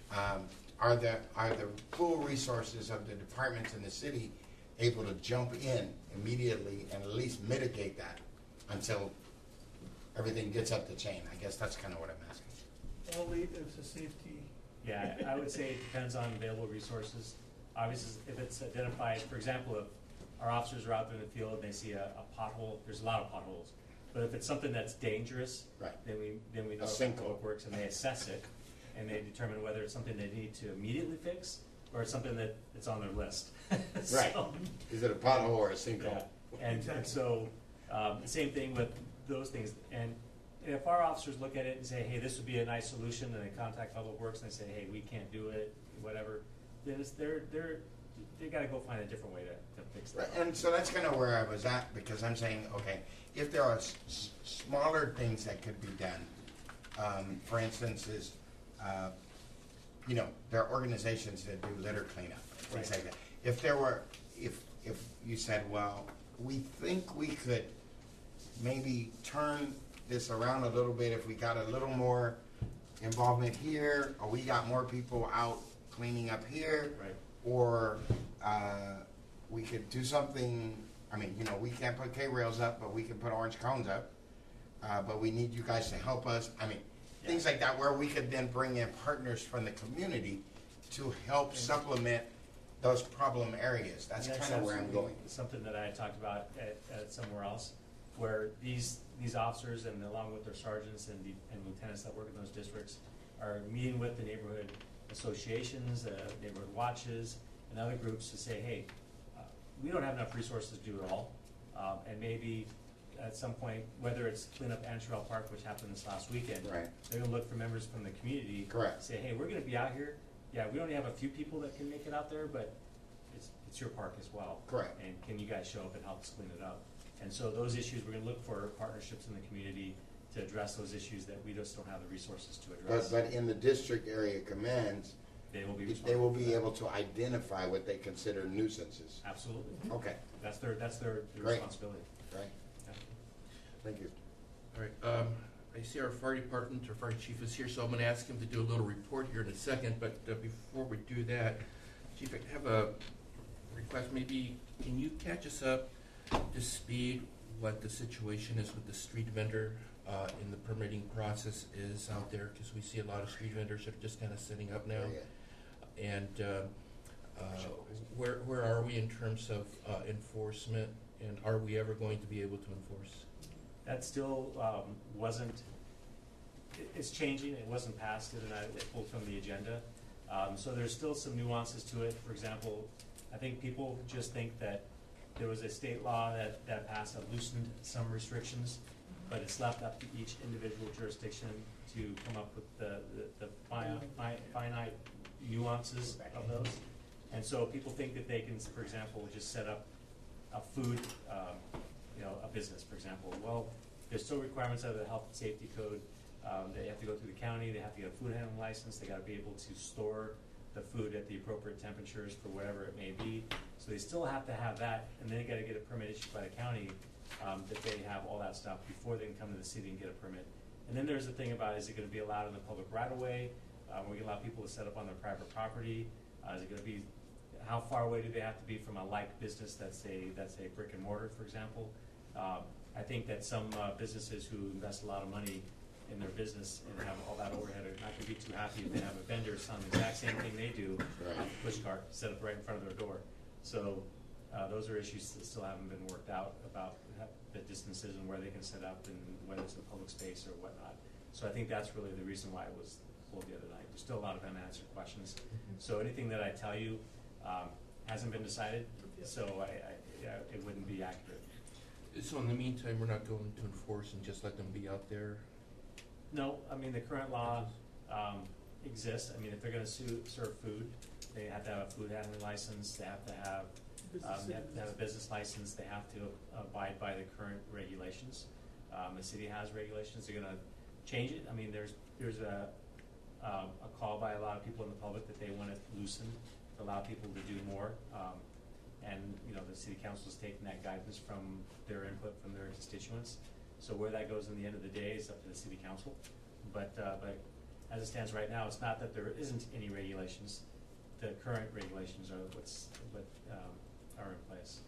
Are the full resources of the departments in the city able to jump in immediately and at least mitigate that until everything gets up the chain? I guess that's kind of what I'm asking. Only if the safety. Yeah, I would say it depends on available resources. Obviously, if it's identified, for example, if our officers are out there in the field and they see a pothole, there's a lot of potholes. But if it's something that's dangerous, Right. then we know sinkhole. Public Works, and they assess it, and they determine whether it's something they need to immediately fix, or it's something that it's on their list. Right. So, Is it a pothole or a sinkhole? yeah. And so, the same thing with those things. And if our officers look at it and say, hey, this would be a nice solution, and they contact Public Works and they say, hey, we can't do it, whatever, then it's, they gotta go find a different way to fix Right, that. and so that's kind of where I was at, because I'm saying, okay, if there are smaller things that could be done, for instance, is, you know, there are organizations that do litter cleanup, things like that. If there were, if you said, well, we think we could maybe turn this around a little bit if we got a little more involvement here, or we got more people out cleaning up here. Right. Or we could do something, I mean, you know, we can't put K-rails up, but we can put orange cones up. But we need you guys to help us. I mean, things like that, where we could then bring in partners from the community to help supplement those problem areas. That's kind of where I'm absolutely going. Something that I talked about at somewhere else, where these officers and along with their sergeants and lieutenants that work in those districts are meeting with the neighborhood associations, neighborhood watches, and other groups to say, hey, we don't have enough resources to do it all, and maybe at some point, whether it's clean up Antrell Park, which happened this last weekend, Right. they're gonna look for members from the community. Correct. Say, hey, we're gonna be out here. Yeah, we only have a few people that can make it out there, but it's your park as well. Correct. And can you guys show up and help us clean it up? And so those issues, we're gonna look for partnerships in the community to address those issues that we just don't have the resources to address. But in the district area commands, They will be they responsible. will be able to identify what they consider nuisances. Absolutely. Okay, That's their Great. responsibility. right, Yeah. thank you. All right, I see our fire department, our fire chief is here, so I'm gonna ask him to do a little report here in a second, but before we do that, Chief, I have a request, maybe, can you catch us up to speed what the situation is with the street vendor in the permitting process is out there? Because we see a lot of street vendors that are just kind of setting up now. Yeah. And where are we in terms of enforcement, and are we ever going to be able to enforce? That still wasn't, it's changing, it wasn't passed, it pulled from the agenda. So there's still some nuances to it. For example, I think people just think that there was a state law that passed that loosened some restrictions, but it's left up to each individual jurisdiction to come up with the finite nuances of those. And so people think that they can, for example, just set up a food, a business, for example. Well, there's still requirements of the health and safety code. They have to go through the county, they have to get a food handling license, they gotta be able to store the food at the appropriate temperatures for whatever it may be. So they still have to have that, and then they gotta get a permit issued by the county, that they have all that stuff before they can come to the city and get a permit. And then there's the thing about, is it gonna be allowed in the public right of way? We're gonna allow people to set up on their private property? Is it gonna be, how far away do they have to be from a like business that's a brick and mortar, for example? I think that some businesses who invest a lot of money in their business and have all that overhead are not gonna be too happy if they have a vendor selling the exact same thing they do, Right. push cart set up right in front of their door. So those are issues that still haven't been worked out about the distances and where they can set up and whether it's in public space or whatnot. So I think that's really the reason why it was pulled the other night. There's still a lot of unanswered questions. So anything that I tell you hasn't been decided, so it wouldn't be accurate. So in the meantime, we're not going to enforce and just let them be out there? No, I mean, the current law exists. I mean, if they're gonna serve food, they have to have a food handling license, they have to have a business license, they have to abide by the current regulations. The city has regulations, they're gonna change it. I mean, there's a call by a lot of people in the public that they want it loosened, to allow people to do more. And, the city council's taking that guidance from their input from their constituents. So where that goes in the end of the day is up to the city council. But as it stands right now, it's not that there isn't any regulations. The current regulations are what are in place.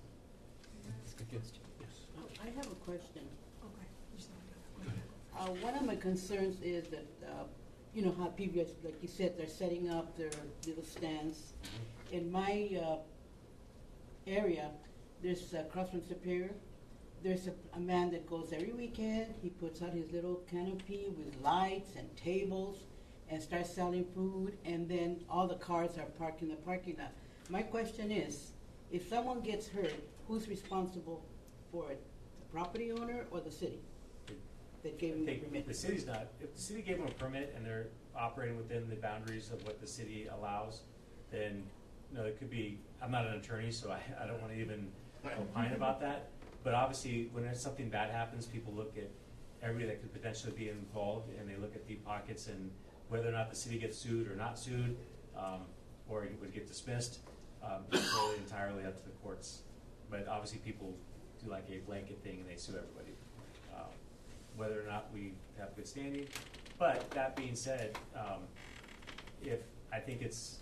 I have a question. Okay. There's no- One of my concerns is that, you know, how people, like you said, they're setting up their little stands. In my area, there's across from Superior, there's a man that goes every weekend. He puts out his little canopy with lights and tables and starts selling food, and then all the cars are parked in the parking lot. My question is, if someone gets hurt, who's responsible for it? The property owner or the city that gave him the permit? The city's not, if the city gave them a permit and they're operating within the boundaries of what the city allows, then, you know, it could be, I'm not an attorney, so I don't wanna even opine about that. But obviously, when there's something bad happens, people look at everybody that could potentially be involved, and they look at deep pockets and whether or not the city gets sued or not sued, or it would get dismissed, it's really entirely up to the courts. But obviously, people do like a blanket thing and they sue everybody. Whether or not we have good standing. But that being said, if I think it's,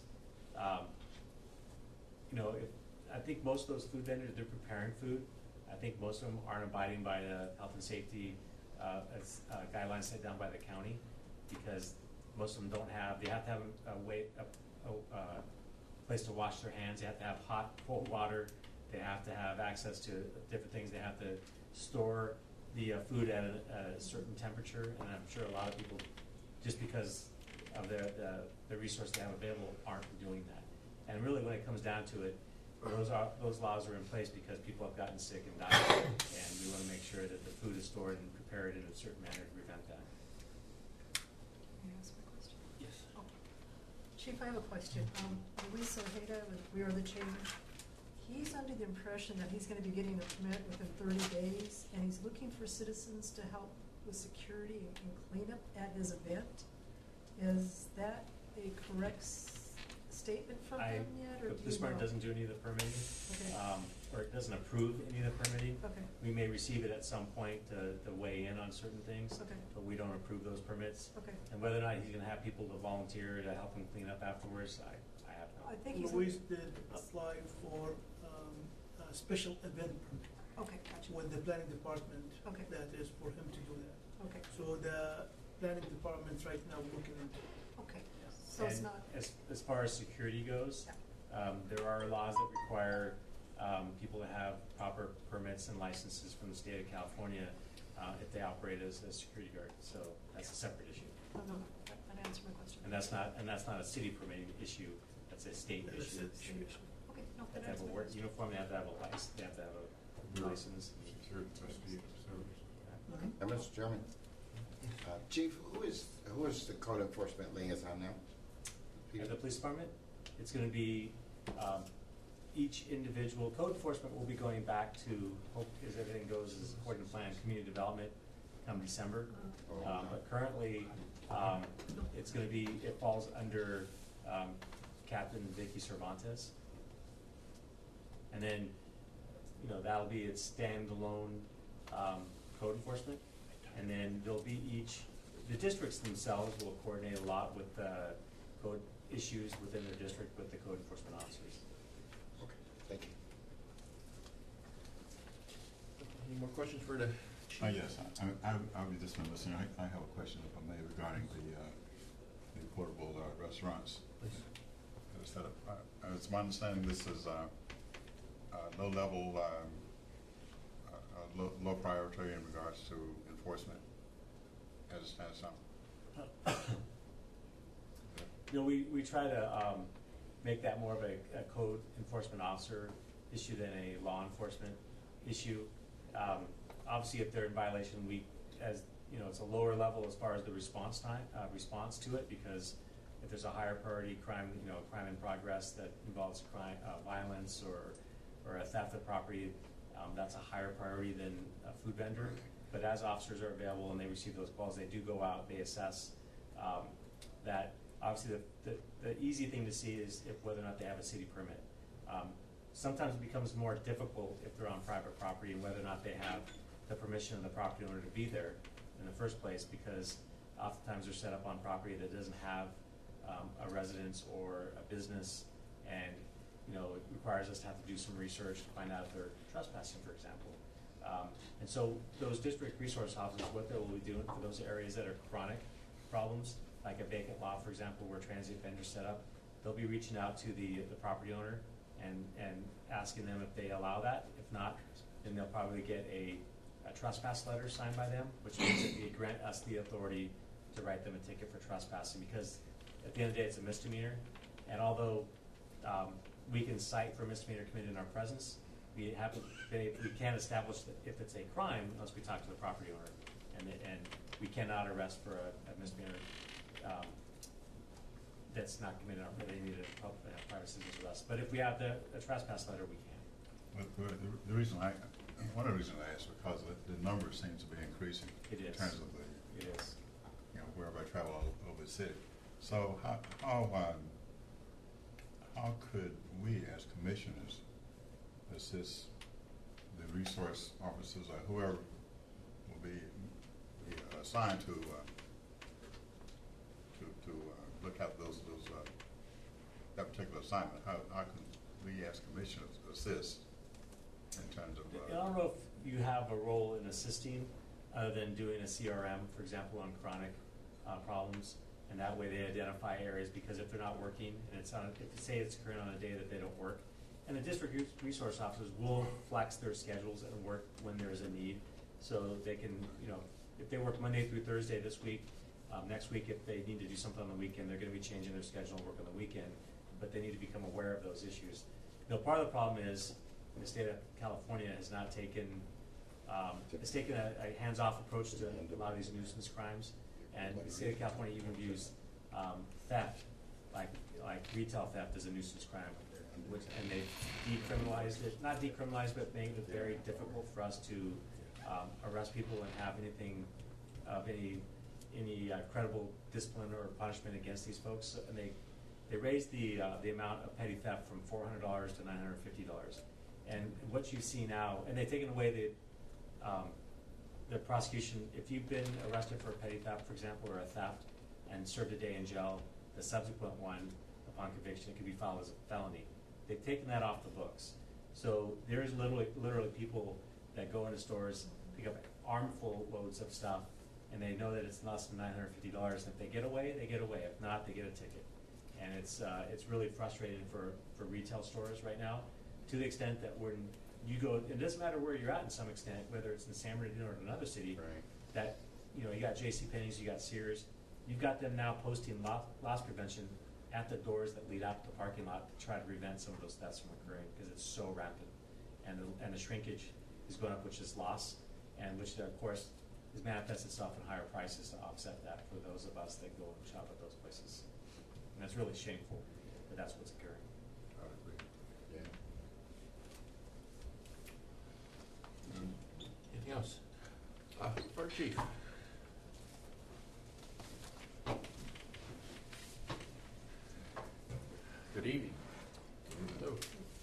you know, I think most of those food vendors, they're preparing food. I think most of them aren't abiding by the health and safety guidelines set down by the county, because most of them don't have, they have to have a place to wash their hands. They have to have hot, cold water. They have to have access to different things. They have to store the food at a certain temperature, and I'm sure a lot of people, just because of the resource they have available, aren't doing that. And really, when it comes down to it, those laws are in place because people have gotten sick and died, and we want to make sure that the food is stored and prepared in a certain manner to prevent that. May I ask a question? Yes. Oh. Chief, I have a question. Luis Ojeda with We Are the Change. He's under the impression that he's gonna be getting a permit within 30 days, and he's looking for citizens to help with security and cleanup at his event. Is that a correct statement from him yet, or The do police you know? department doesn't do any of the permitting, Okay. or it doesn't approve any of the permitting. Okay, We may receive it at some point to weigh in on certain things, okay, but we don't approve those permits. okay. And whether or not he's gonna have people to volunteer to help him clean up afterwards, I have no. I think he's. Luis did apply for a special event permit Okay, gotcha. with the planning department. Okay. That is for him to do that. Okay, So the planning department's right now looking into it. okay. So it's And not, as far as security goes, there are laws that require people to have proper permits and licenses from the state of California if they operate as a security guard. So that's a separate issue, no, that answered my question. and that's not a city permitting issue. That's a state That is issue. it. Sure. Okay, no, They that have to answered have my a work question. uniform. They have to have a license. They have to have a license. And Mr. Chairman, Chief, who is the code enforcement liaison now? At the police department, it's gonna be, each individual, code enforcement will be going back to, hope as everything goes as according to plan, community development come December. But currently, it's gonna be, it falls under, Captain Vicky Cervantes. And then, you know, that'll be its standalone, code enforcement. And then there'll be the districts themselves will coordinate a lot with the code issues within their district with the code enforcement officers. Okay, thank you. Any more questions for the chief? Yes, I'll be just been listening. I have a question, if I may, regarding the portable restaurants. It's my understanding this is low level, low priority in regards to enforcement as it stands now. You know, we try to make that more of a code enforcement officer issue than a law enforcement issue. Obviously, if they're in violation, as you know, it's a lower level as far as the response time, response to it, because if there's a higher priority crime, you know, crime in progress that involves crime, violence or a theft of property, that's a higher priority than a food vendor. But as officers are available and they receive those calls, they do go out, they assess that. Obviously, the easy thing to see is whether or not they have a city permit. Sometimes it becomes more difficult if they're on private property and whether or not they have the permission of the property owner to be there in the first place, because oftentimes they're set up on property that doesn't have a residence or a business, and it requires us to have to do some research to find out if they're trespassing, for example. And so those district resource officers, what they will be doing for those areas that are chronic problems, like a vacant lot, for example, where transient vendors set up, they'll be reaching out to the property owner and asking them if they allow that. If not, then they'll probably get a trespass letter signed by them, which means that they grant us the authority to write them a ticket for trespassing, because at the end of the day, it's a misdemeanor. And although we can cite for misdemeanor committed in our presence, we can't establish that if it's a crime unless we talk to the property owner, and we cannot arrest for a misdemeanor that's not committed. They need a private citizen's arrest. But if we have a trespass letter, we can. But the reason one of the reasons I asked, because the numbers seem to be increasing. It is. In terms of It is. Wherever I travel all over the city. So how could we as commissioners assist the resource officers or whoever will be assigned to look at that particular assignment? How can we as commissioners assist in terms of? I don't know if you have a role in assisting other than doing a CRM, for example, on chronic problems, and that way they identify areas, because if they're not working and if say it's occurring on a day that they don't work, and the district resource officers will flex their schedules and work when there's a need, so they can, if they work Monday through Thursday this week, next week if they need to do something on the weekend, they're going to be changing their schedule and work on the weekend, but they need to become aware of those issues. Part of the problem is the state of California has not taken, it's taken a hands-off approach to a lot of these nuisance crimes, and the state of California even views theft, like retail theft, as a nuisance crime, and they've decriminalized it, not decriminalized, but made it very difficult for us to arrest people and have anything of any credible discipline or punishment against these folks. And they raised the amount of petty theft from $400 to $950. And what you see now, and they've taken away the prosecution. If you've been arrested for a petty theft, for example, or a theft, and served a day in jail, the subsequent one, upon conviction, it could be filed as a felony. They've taken that off the books. So there's literally people that go into stores, pick up armful loads of stuff, and they know that it's less than $950. And if they get away, they get away. If not, they get a ticket. And it's really frustrating for retail stores right now, to the extent that when you go, it doesn't matter where you're at in some extent, whether it's in San Bernardino or another city, Right. that you got JCPenney's, you got Sears, you've got them now posting loss prevention at the doors that lead out to the parking lot to try to prevent some of those thefts from occurring, because it's so rampant, and the shrinkage is going up, which is loss, and which of course is manifests itself in higher prices to offset that for those of us that go and shop at those places, and that's really shameful, but that's what's occurring. I would agree. Yeah. Anything else? Fire Chief. Good evening. Hello.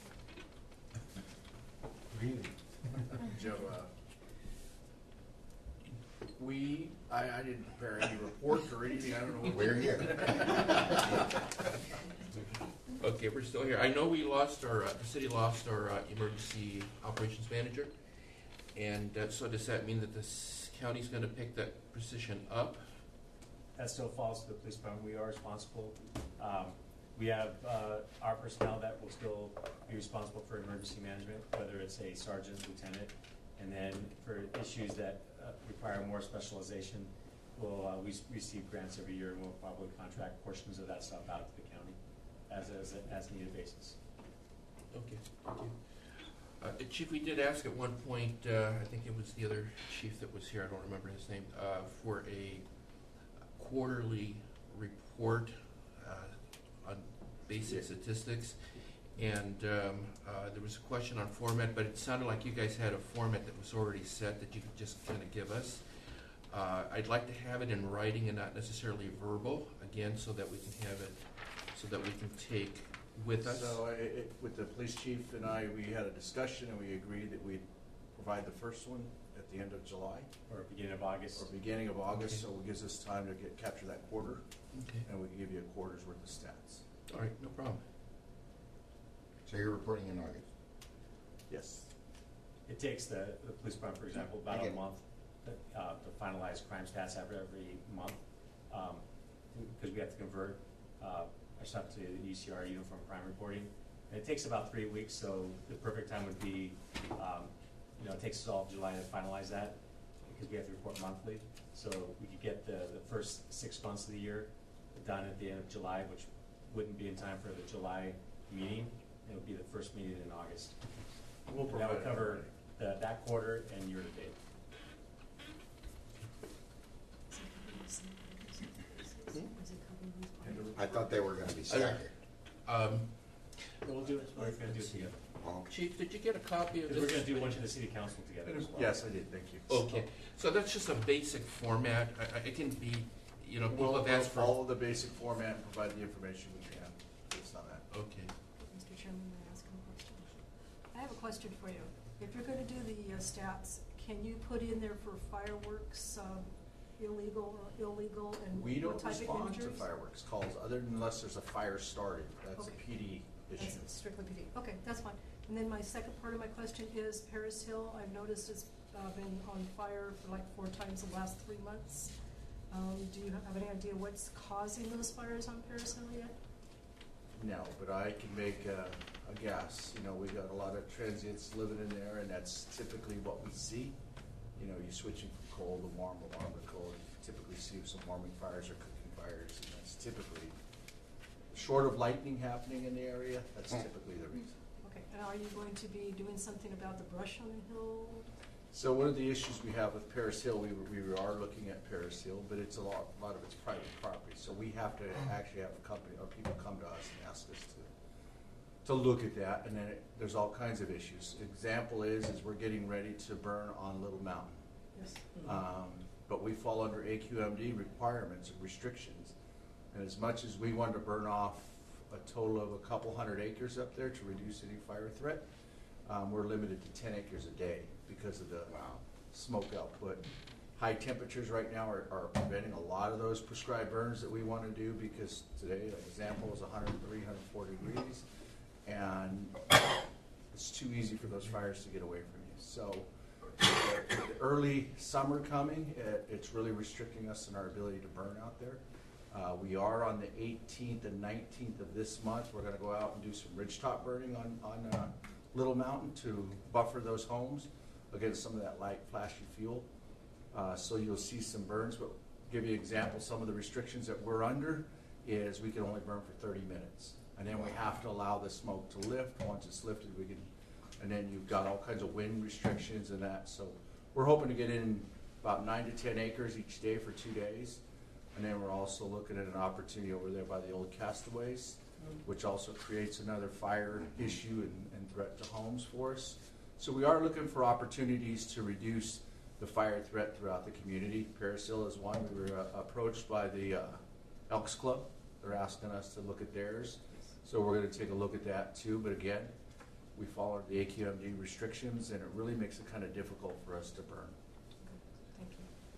Good evening. Joe, I didn't prepare any report or anything, I don't know. We're here. Okay, we're still here. I know we lost the city lost our emergency operations manager, and so does that mean that the county's going to pick that position up? That still falls to the police department. We are responsible. We have our personnel that will still be responsible for emergency management, whether it's a sergeant, lieutenant, and then for issues that require more specialization, we receive grants every year, and we'll probably contract portions of that stuff out to the county as needed basis. Okay, thank you. Chief, we did ask at one point, I think it was the other chief that was here, I don't remember his name, for a quarterly report on basic statistics, and there was a question on format, but it sounded like you guys had a format that was already set that you could just kind of give us. I'd like to have it in writing and not necessarily verbal, again, so that we can have it, so that we can take with us. So with the police chief and I, we had a discussion and we agreed that we'd provide the first one at the end of July Or beginning of August. or beginning of August, Okay. so it gives us time to capture that quarter, Okay. and we can give you a quarter's worth of stats. All right, no problem. So you're reporting in August? Yes. It takes the police department, for example, about a Okay. month to finalize crime stats every month. Because we have to convert our stuff to UCR, Uniform Crime Reporting. And it takes about 3 weeks, so the perfect time would be, it takes us all of July to finalize that because we have to report monthly. So we could get the first 6 months of the year done at the end of July, which wouldn't be in time for the July meeting. It would be the first meeting in August. We'll And that would provide cover that quarter and year to date. I thought they were gonna be staggered. We'll do it, we're gonna do it together. Oh, Chief, did you get a copy of this? We're gonna do one to the city council together as well. Yes, I did, thank you. Okay, so that's just a basic format. I can be, people We'll have asked for. follow the basic format and provide the information we can based on that. Okay. Mr. Chairman, may I ask him a question? I have a question for you. If you're gonna do the stats, can you put in there for fireworks, illegal and We what don't type of respond to injuries? fireworks calls, other than unless there's a fire started. That's a Okay. PD issue. That's strictly PD. Okay, that's fine. And then my second part of my question is Paris Hill. I've noticed it's been on fire for like 4 times the last 3 months. Do you have any idea what's causing those fires on Paris Hill yet? No, but I can make a guess. We got a lot of transients living in there, and that's typically what we see. You're switching from cold to warm to cold. You typically see some warming fires or cooking fires, and that's typically, short of lightning happening in the area, that's typically the reason. Okay, and are you going to be doing something about the brush on the hill? So one of the issues we have with Paris Hill, we are looking at Paris Hill, but it's a lot of it's private property. So we have to actually have a company or people come to us and ask us to look at that, and then there's all kinds of issues. Example is we're getting ready to burn on Little Mountain. Yes. But we fall under AQMD requirements and restrictions. And as much as we want to burn off a total of a couple hundred acres up there to reduce any fire threat, we're limited to 10 acres a day because of the smoke output. High temperatures right now are preventing a lot of those prescribed burns that we want to do, because today, an example, is 103, 104 degrees. And it's too easy for those fires to get away from you. So with the early summer coming, it's really restricting us in our ability to burn out there. We are on the 18th and 19th of this month. We're going to go out and do some ridgetop burning on Little Mountain to buffer those homes against some of that light flashy fuel. So you'll see some burns, but give you an example, some of the restrictions that we're under is we can only burn for 30 minutes. And then we have to allow the smoke to lift. Once it's lifted, we can, and then you've got all kinds of wind restrictions and that. So we're hoping to get in about 9 to 10 acres each day for 2 days. And then we're also looking at an opportunity over there by the old Castaways, which also creates another fire issue and threat to homes for us. So we are looking for opportunities to reduce the fire threat throughout the community. Paris Hill is one. We were approached by the Elks Club. They're asking us to look at theirs. So we're going to take a look at that too. But again, we follow the AQMD restrictions, and it really makes it kind of difficult for us to burn. Thank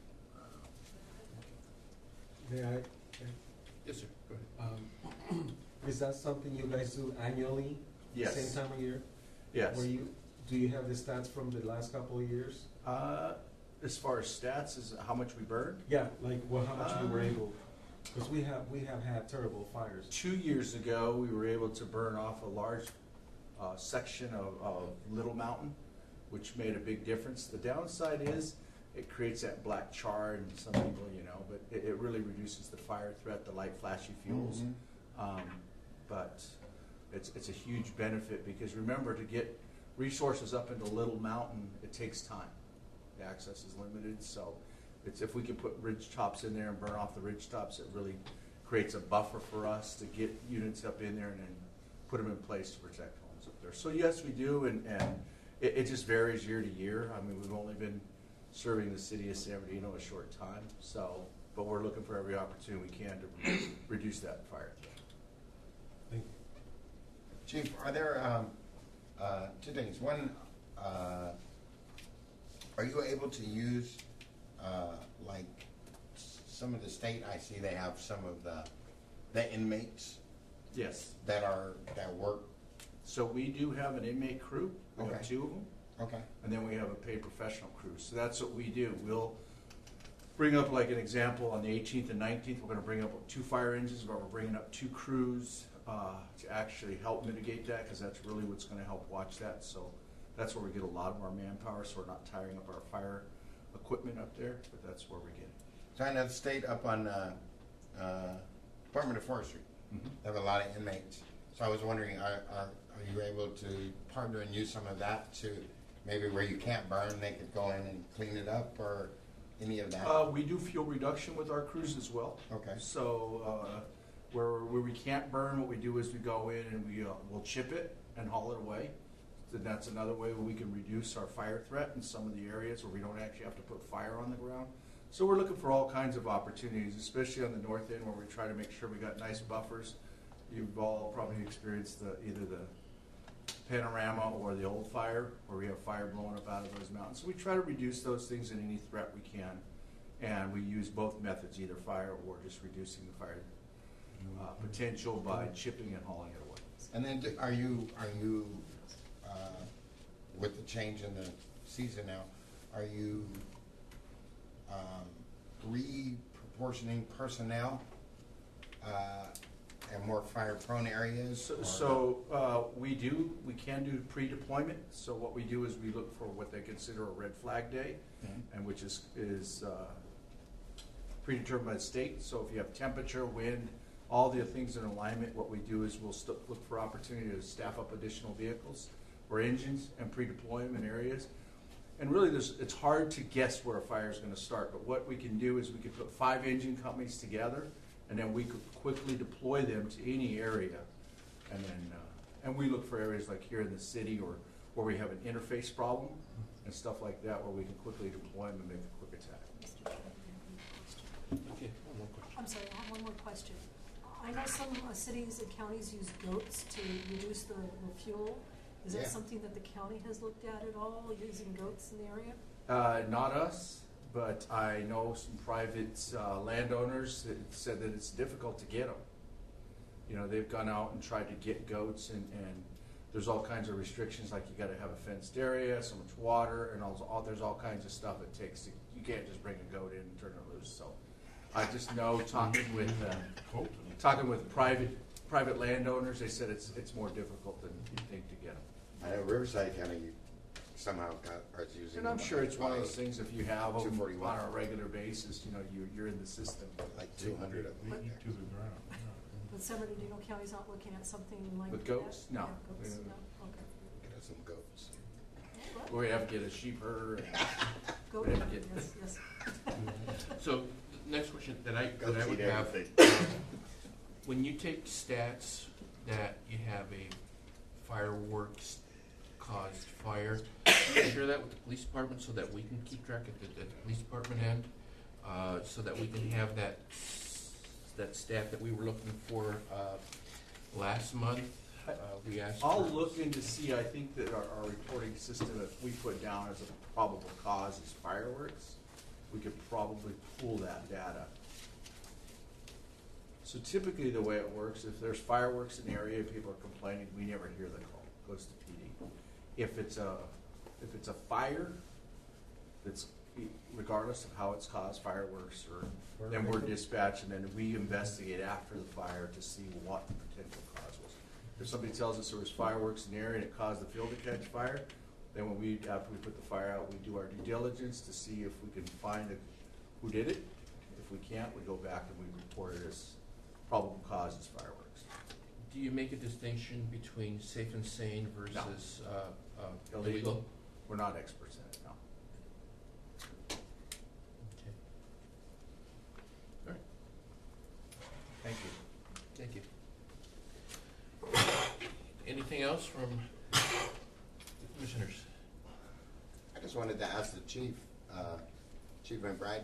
you. May I? Yes, sir. Go ahead. Is that something you guys do annually? Yes. Same time of year? Yes. Do you have the stats from the last couple of years? As far as stats, is how much we burned? Yeah, like how much we were able, because we have had terrible fires. 2 years ago, we were able to burn off a large section of Little Mountain, which made a big difference. The downside is it creates that black char, and some people, but it really reduces the fire threat, the light flashy fuels. But it's a huge benefit, because remember, to get resources up into Little Mountain, it takes time. The access is limited, so if we can put ridge tops in there and burn off the ridge tops, it really creates a buffer for us to get units up in there and then put them in place to protect homes up there. So yes, we do, and it just varies year to year. I mean, we've only been serving the city of San Bernardino a short time, but we're looking for every opportunity we can to reduce that fire threat. Thank you. Chief, are there 2 things? One, Are you able to use, like, some of the state, I see they have some of the inmates Yes. that work? So we do have an inmate crew. We have Okay. 2 of them. Okay. And then we have a paid professional crew. So that's what we do. We'll bring up, like an example, on the 18th and 19th, we're gonna bring up 2 fire engines, but we're bringing up 2 crews to actually help mitigate that, because that's really what's gonna help watch that. So that's where we get a lot of our manpower, so we're not tiring up our fire equipment up there, but that's where we get it. So I know the state up on Department of Forestry, they have a lot of inmates. So I was wondering, are you able to partner and use some of that to maybe where you can't burn, they could go in and clean it up, or any of that? We do fuel reduction with our crews as well. Okay. So where we can't burn, what we do is we go in and we'll chip it and haul it away. Then that's another way where we can reduce our fire threat in some of the areas where we don't actually have to put fire on the ground. So we're looking for all kinds of opportunities, especially on the north end where we try to make sure we got nice buffers. You've all probably experienced either the panorama or the old fire, where we have fire blowing up out of those mountains. So we try to reduce those things and any threat we can. And we use both methods, either fire or just reducing the fire potential by chipping and hauling it away. And then are you with the change in the season now, are you reproportioning personnel and more fire-prone areas? So we can do pre-deployment. So what we do is we look for what they consider a red flag day, and which is predetermined by the state. So if you have temperature, wind, all the things in alignment, what we do is we'll look for opportunity to staff up additional vehicles or engines and pre-deploy them in areas. And really, it's hard to guess where a fire is going to start. But what we can do is we can put 5 engine companies together, and then we could quickly deploy them to any area. And then, and we look for areas like here in the city, or where we have an interface problem and stuff like that, where we can quickly deploy them and make a quick attack. Mr. Chairman, I have one question. Okay, one more question. I'm sorry, I have one more question. I know some cities and counties use goats to reduce the fuel. Is that Yeah. something that the county has looked at all, using goats in the area? Not us, but I know some private landowners that said that it's difficult to get them. You know, they've gone out and tried to get goats, and there's all kinds of restrictions, like you gotta have a fenced area, so much water, and there's all kinds of stuff it takes. You can't just bring a goat in and turn it loose. So I just know, talking with private landowners, they said it's more difficult than you think to get them. I know Riverside County somehow are using. And I'm sure it's one of those things, if you have them 241. on a regular basis, you know, you're in the system. Like 200 of them. To the ground. But San Bernardino County's not looking at something like that? With goats? No. Yeah, goats, no, okay. Get us some goats. What? We have to get a sheep herder. And Goat, we have to get- yes, yes. So, the next question that I Goats would eat have, everything. when you take stats that you have a fireworks caused fire, do you share that with the police department so that we can keep track at the police department end? So that we can have that stat that we were looking for last month? We asked I'll for- look into see, I think that our reporting system that we put down as a probable cause is fireworks. We could probably pull that data. So typically the way it works, if there's fireworks in the area, people are complaining, we never hear the call, it goes to PD. If it's a fire, that's regardless of how it's caused, fireworks, or then we're dispatched, and then we investigate after the fire to see what the potential cause was. If somebody tells us there was fireworks in the area and it caused the field to catch fire, then after we put the fire out, we do our due diligence to see if we can find who did it. If we can't, we go back and we report it as probable cause as fireworks. Do you make a distinction between safe and sane versus Illegal? We're not experts in it, no. Okay. All right, Thank you. thank you. Anything else from the commissioners? I just wanted to ask the chief, Chief McBride.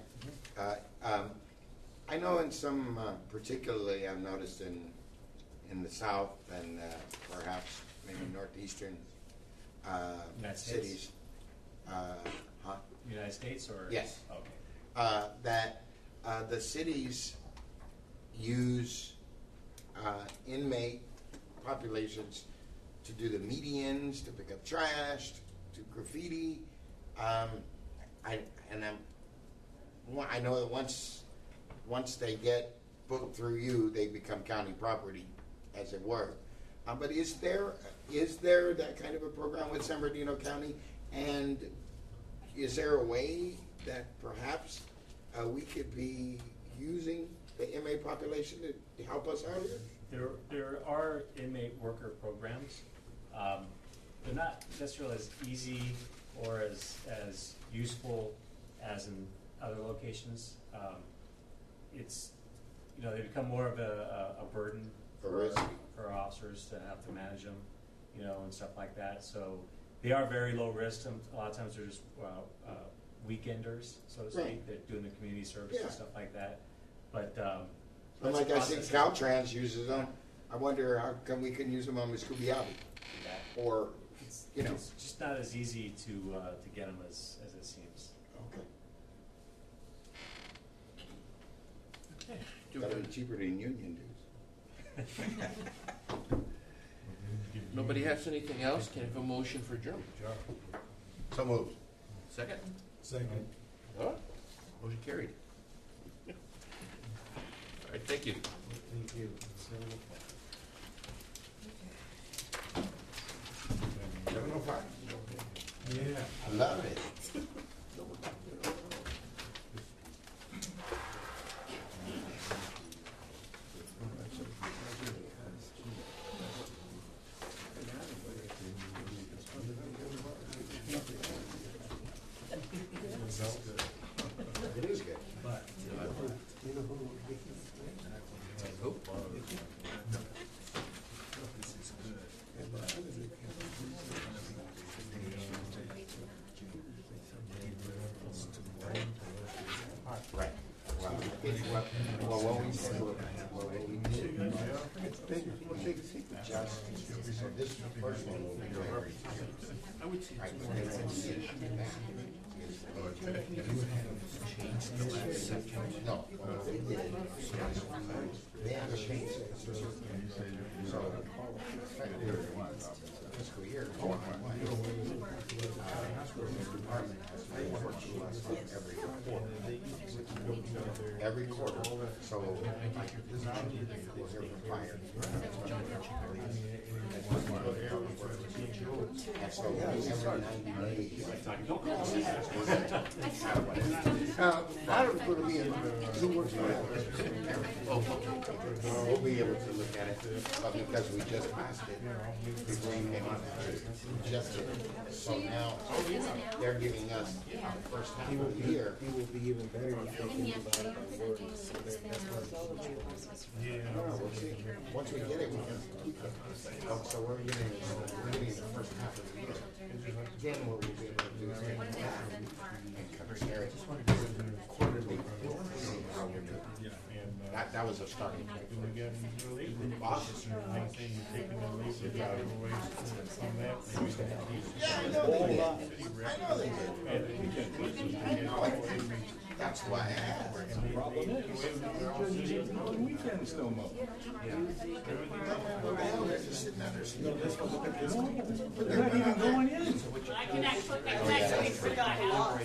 I know in some, particularly I've noticed in the south and perhaps maybe northeastern United States. cities, Huh? United States or? Yes. Okay. That the cities use inmate populations to do the medians, to pick up trash, to graffiti. I know that once they get booked through you, they become county property, as it were. But is there that kind of a program with San Bernardino County? And is there a way that perhaps we could be using the inmate population to help us out here? There are inmate worker programs. They're not necessarily as easy or as useful as in other locations. It's, they become more of a burden for officers to have to manage them, and stuff like that. So they are very low risk. A lot of times they're just weekenders, so to speak. Right. They're doing the community service and stuff like that. But like I think Caltrans uses them. I wonder how come we couldn't use them on Muscogee Alley, or it's just not as easy to get them as it seems. Okay. Gotta be cheaper than union dues. Nobody has anything else? Can I have a motion for adjournment? So moved. Second? Second. All right. Motion carried. All right, thank you. Thank you. 7:05. Yeah. I love it. It is good. Right. Well, what we said, just, so this first one will be very easy. Right, so they won't see it. No, they have changed it. So, fiscal year, department has to report to us every quarter. So, like this year, we'll hear from fire. And so every 90 days. Adam's going to be in, he works for We'll be able to look at it, but because we just passed it, before you came on, just did it. So now, they're giving us the first half of the year. He will be even better if they can provide our work. We'll see. Once we get it, we can keep it. Oh, so we're getting the first half of the year. Then what we'll be able to do is take it back and compare it quarterly, see how we're doing. That was a starting point. Boss? Yeah, I know they did. That's why I asked. Weekends no more. Well, they're just sitting there. They're not even going in. I can actually forgot how.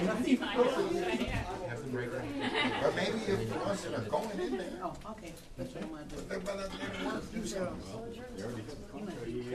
But maybe if the ones that are going in there, Oh, okay. That's what I'm gonna do. they're gonna do something.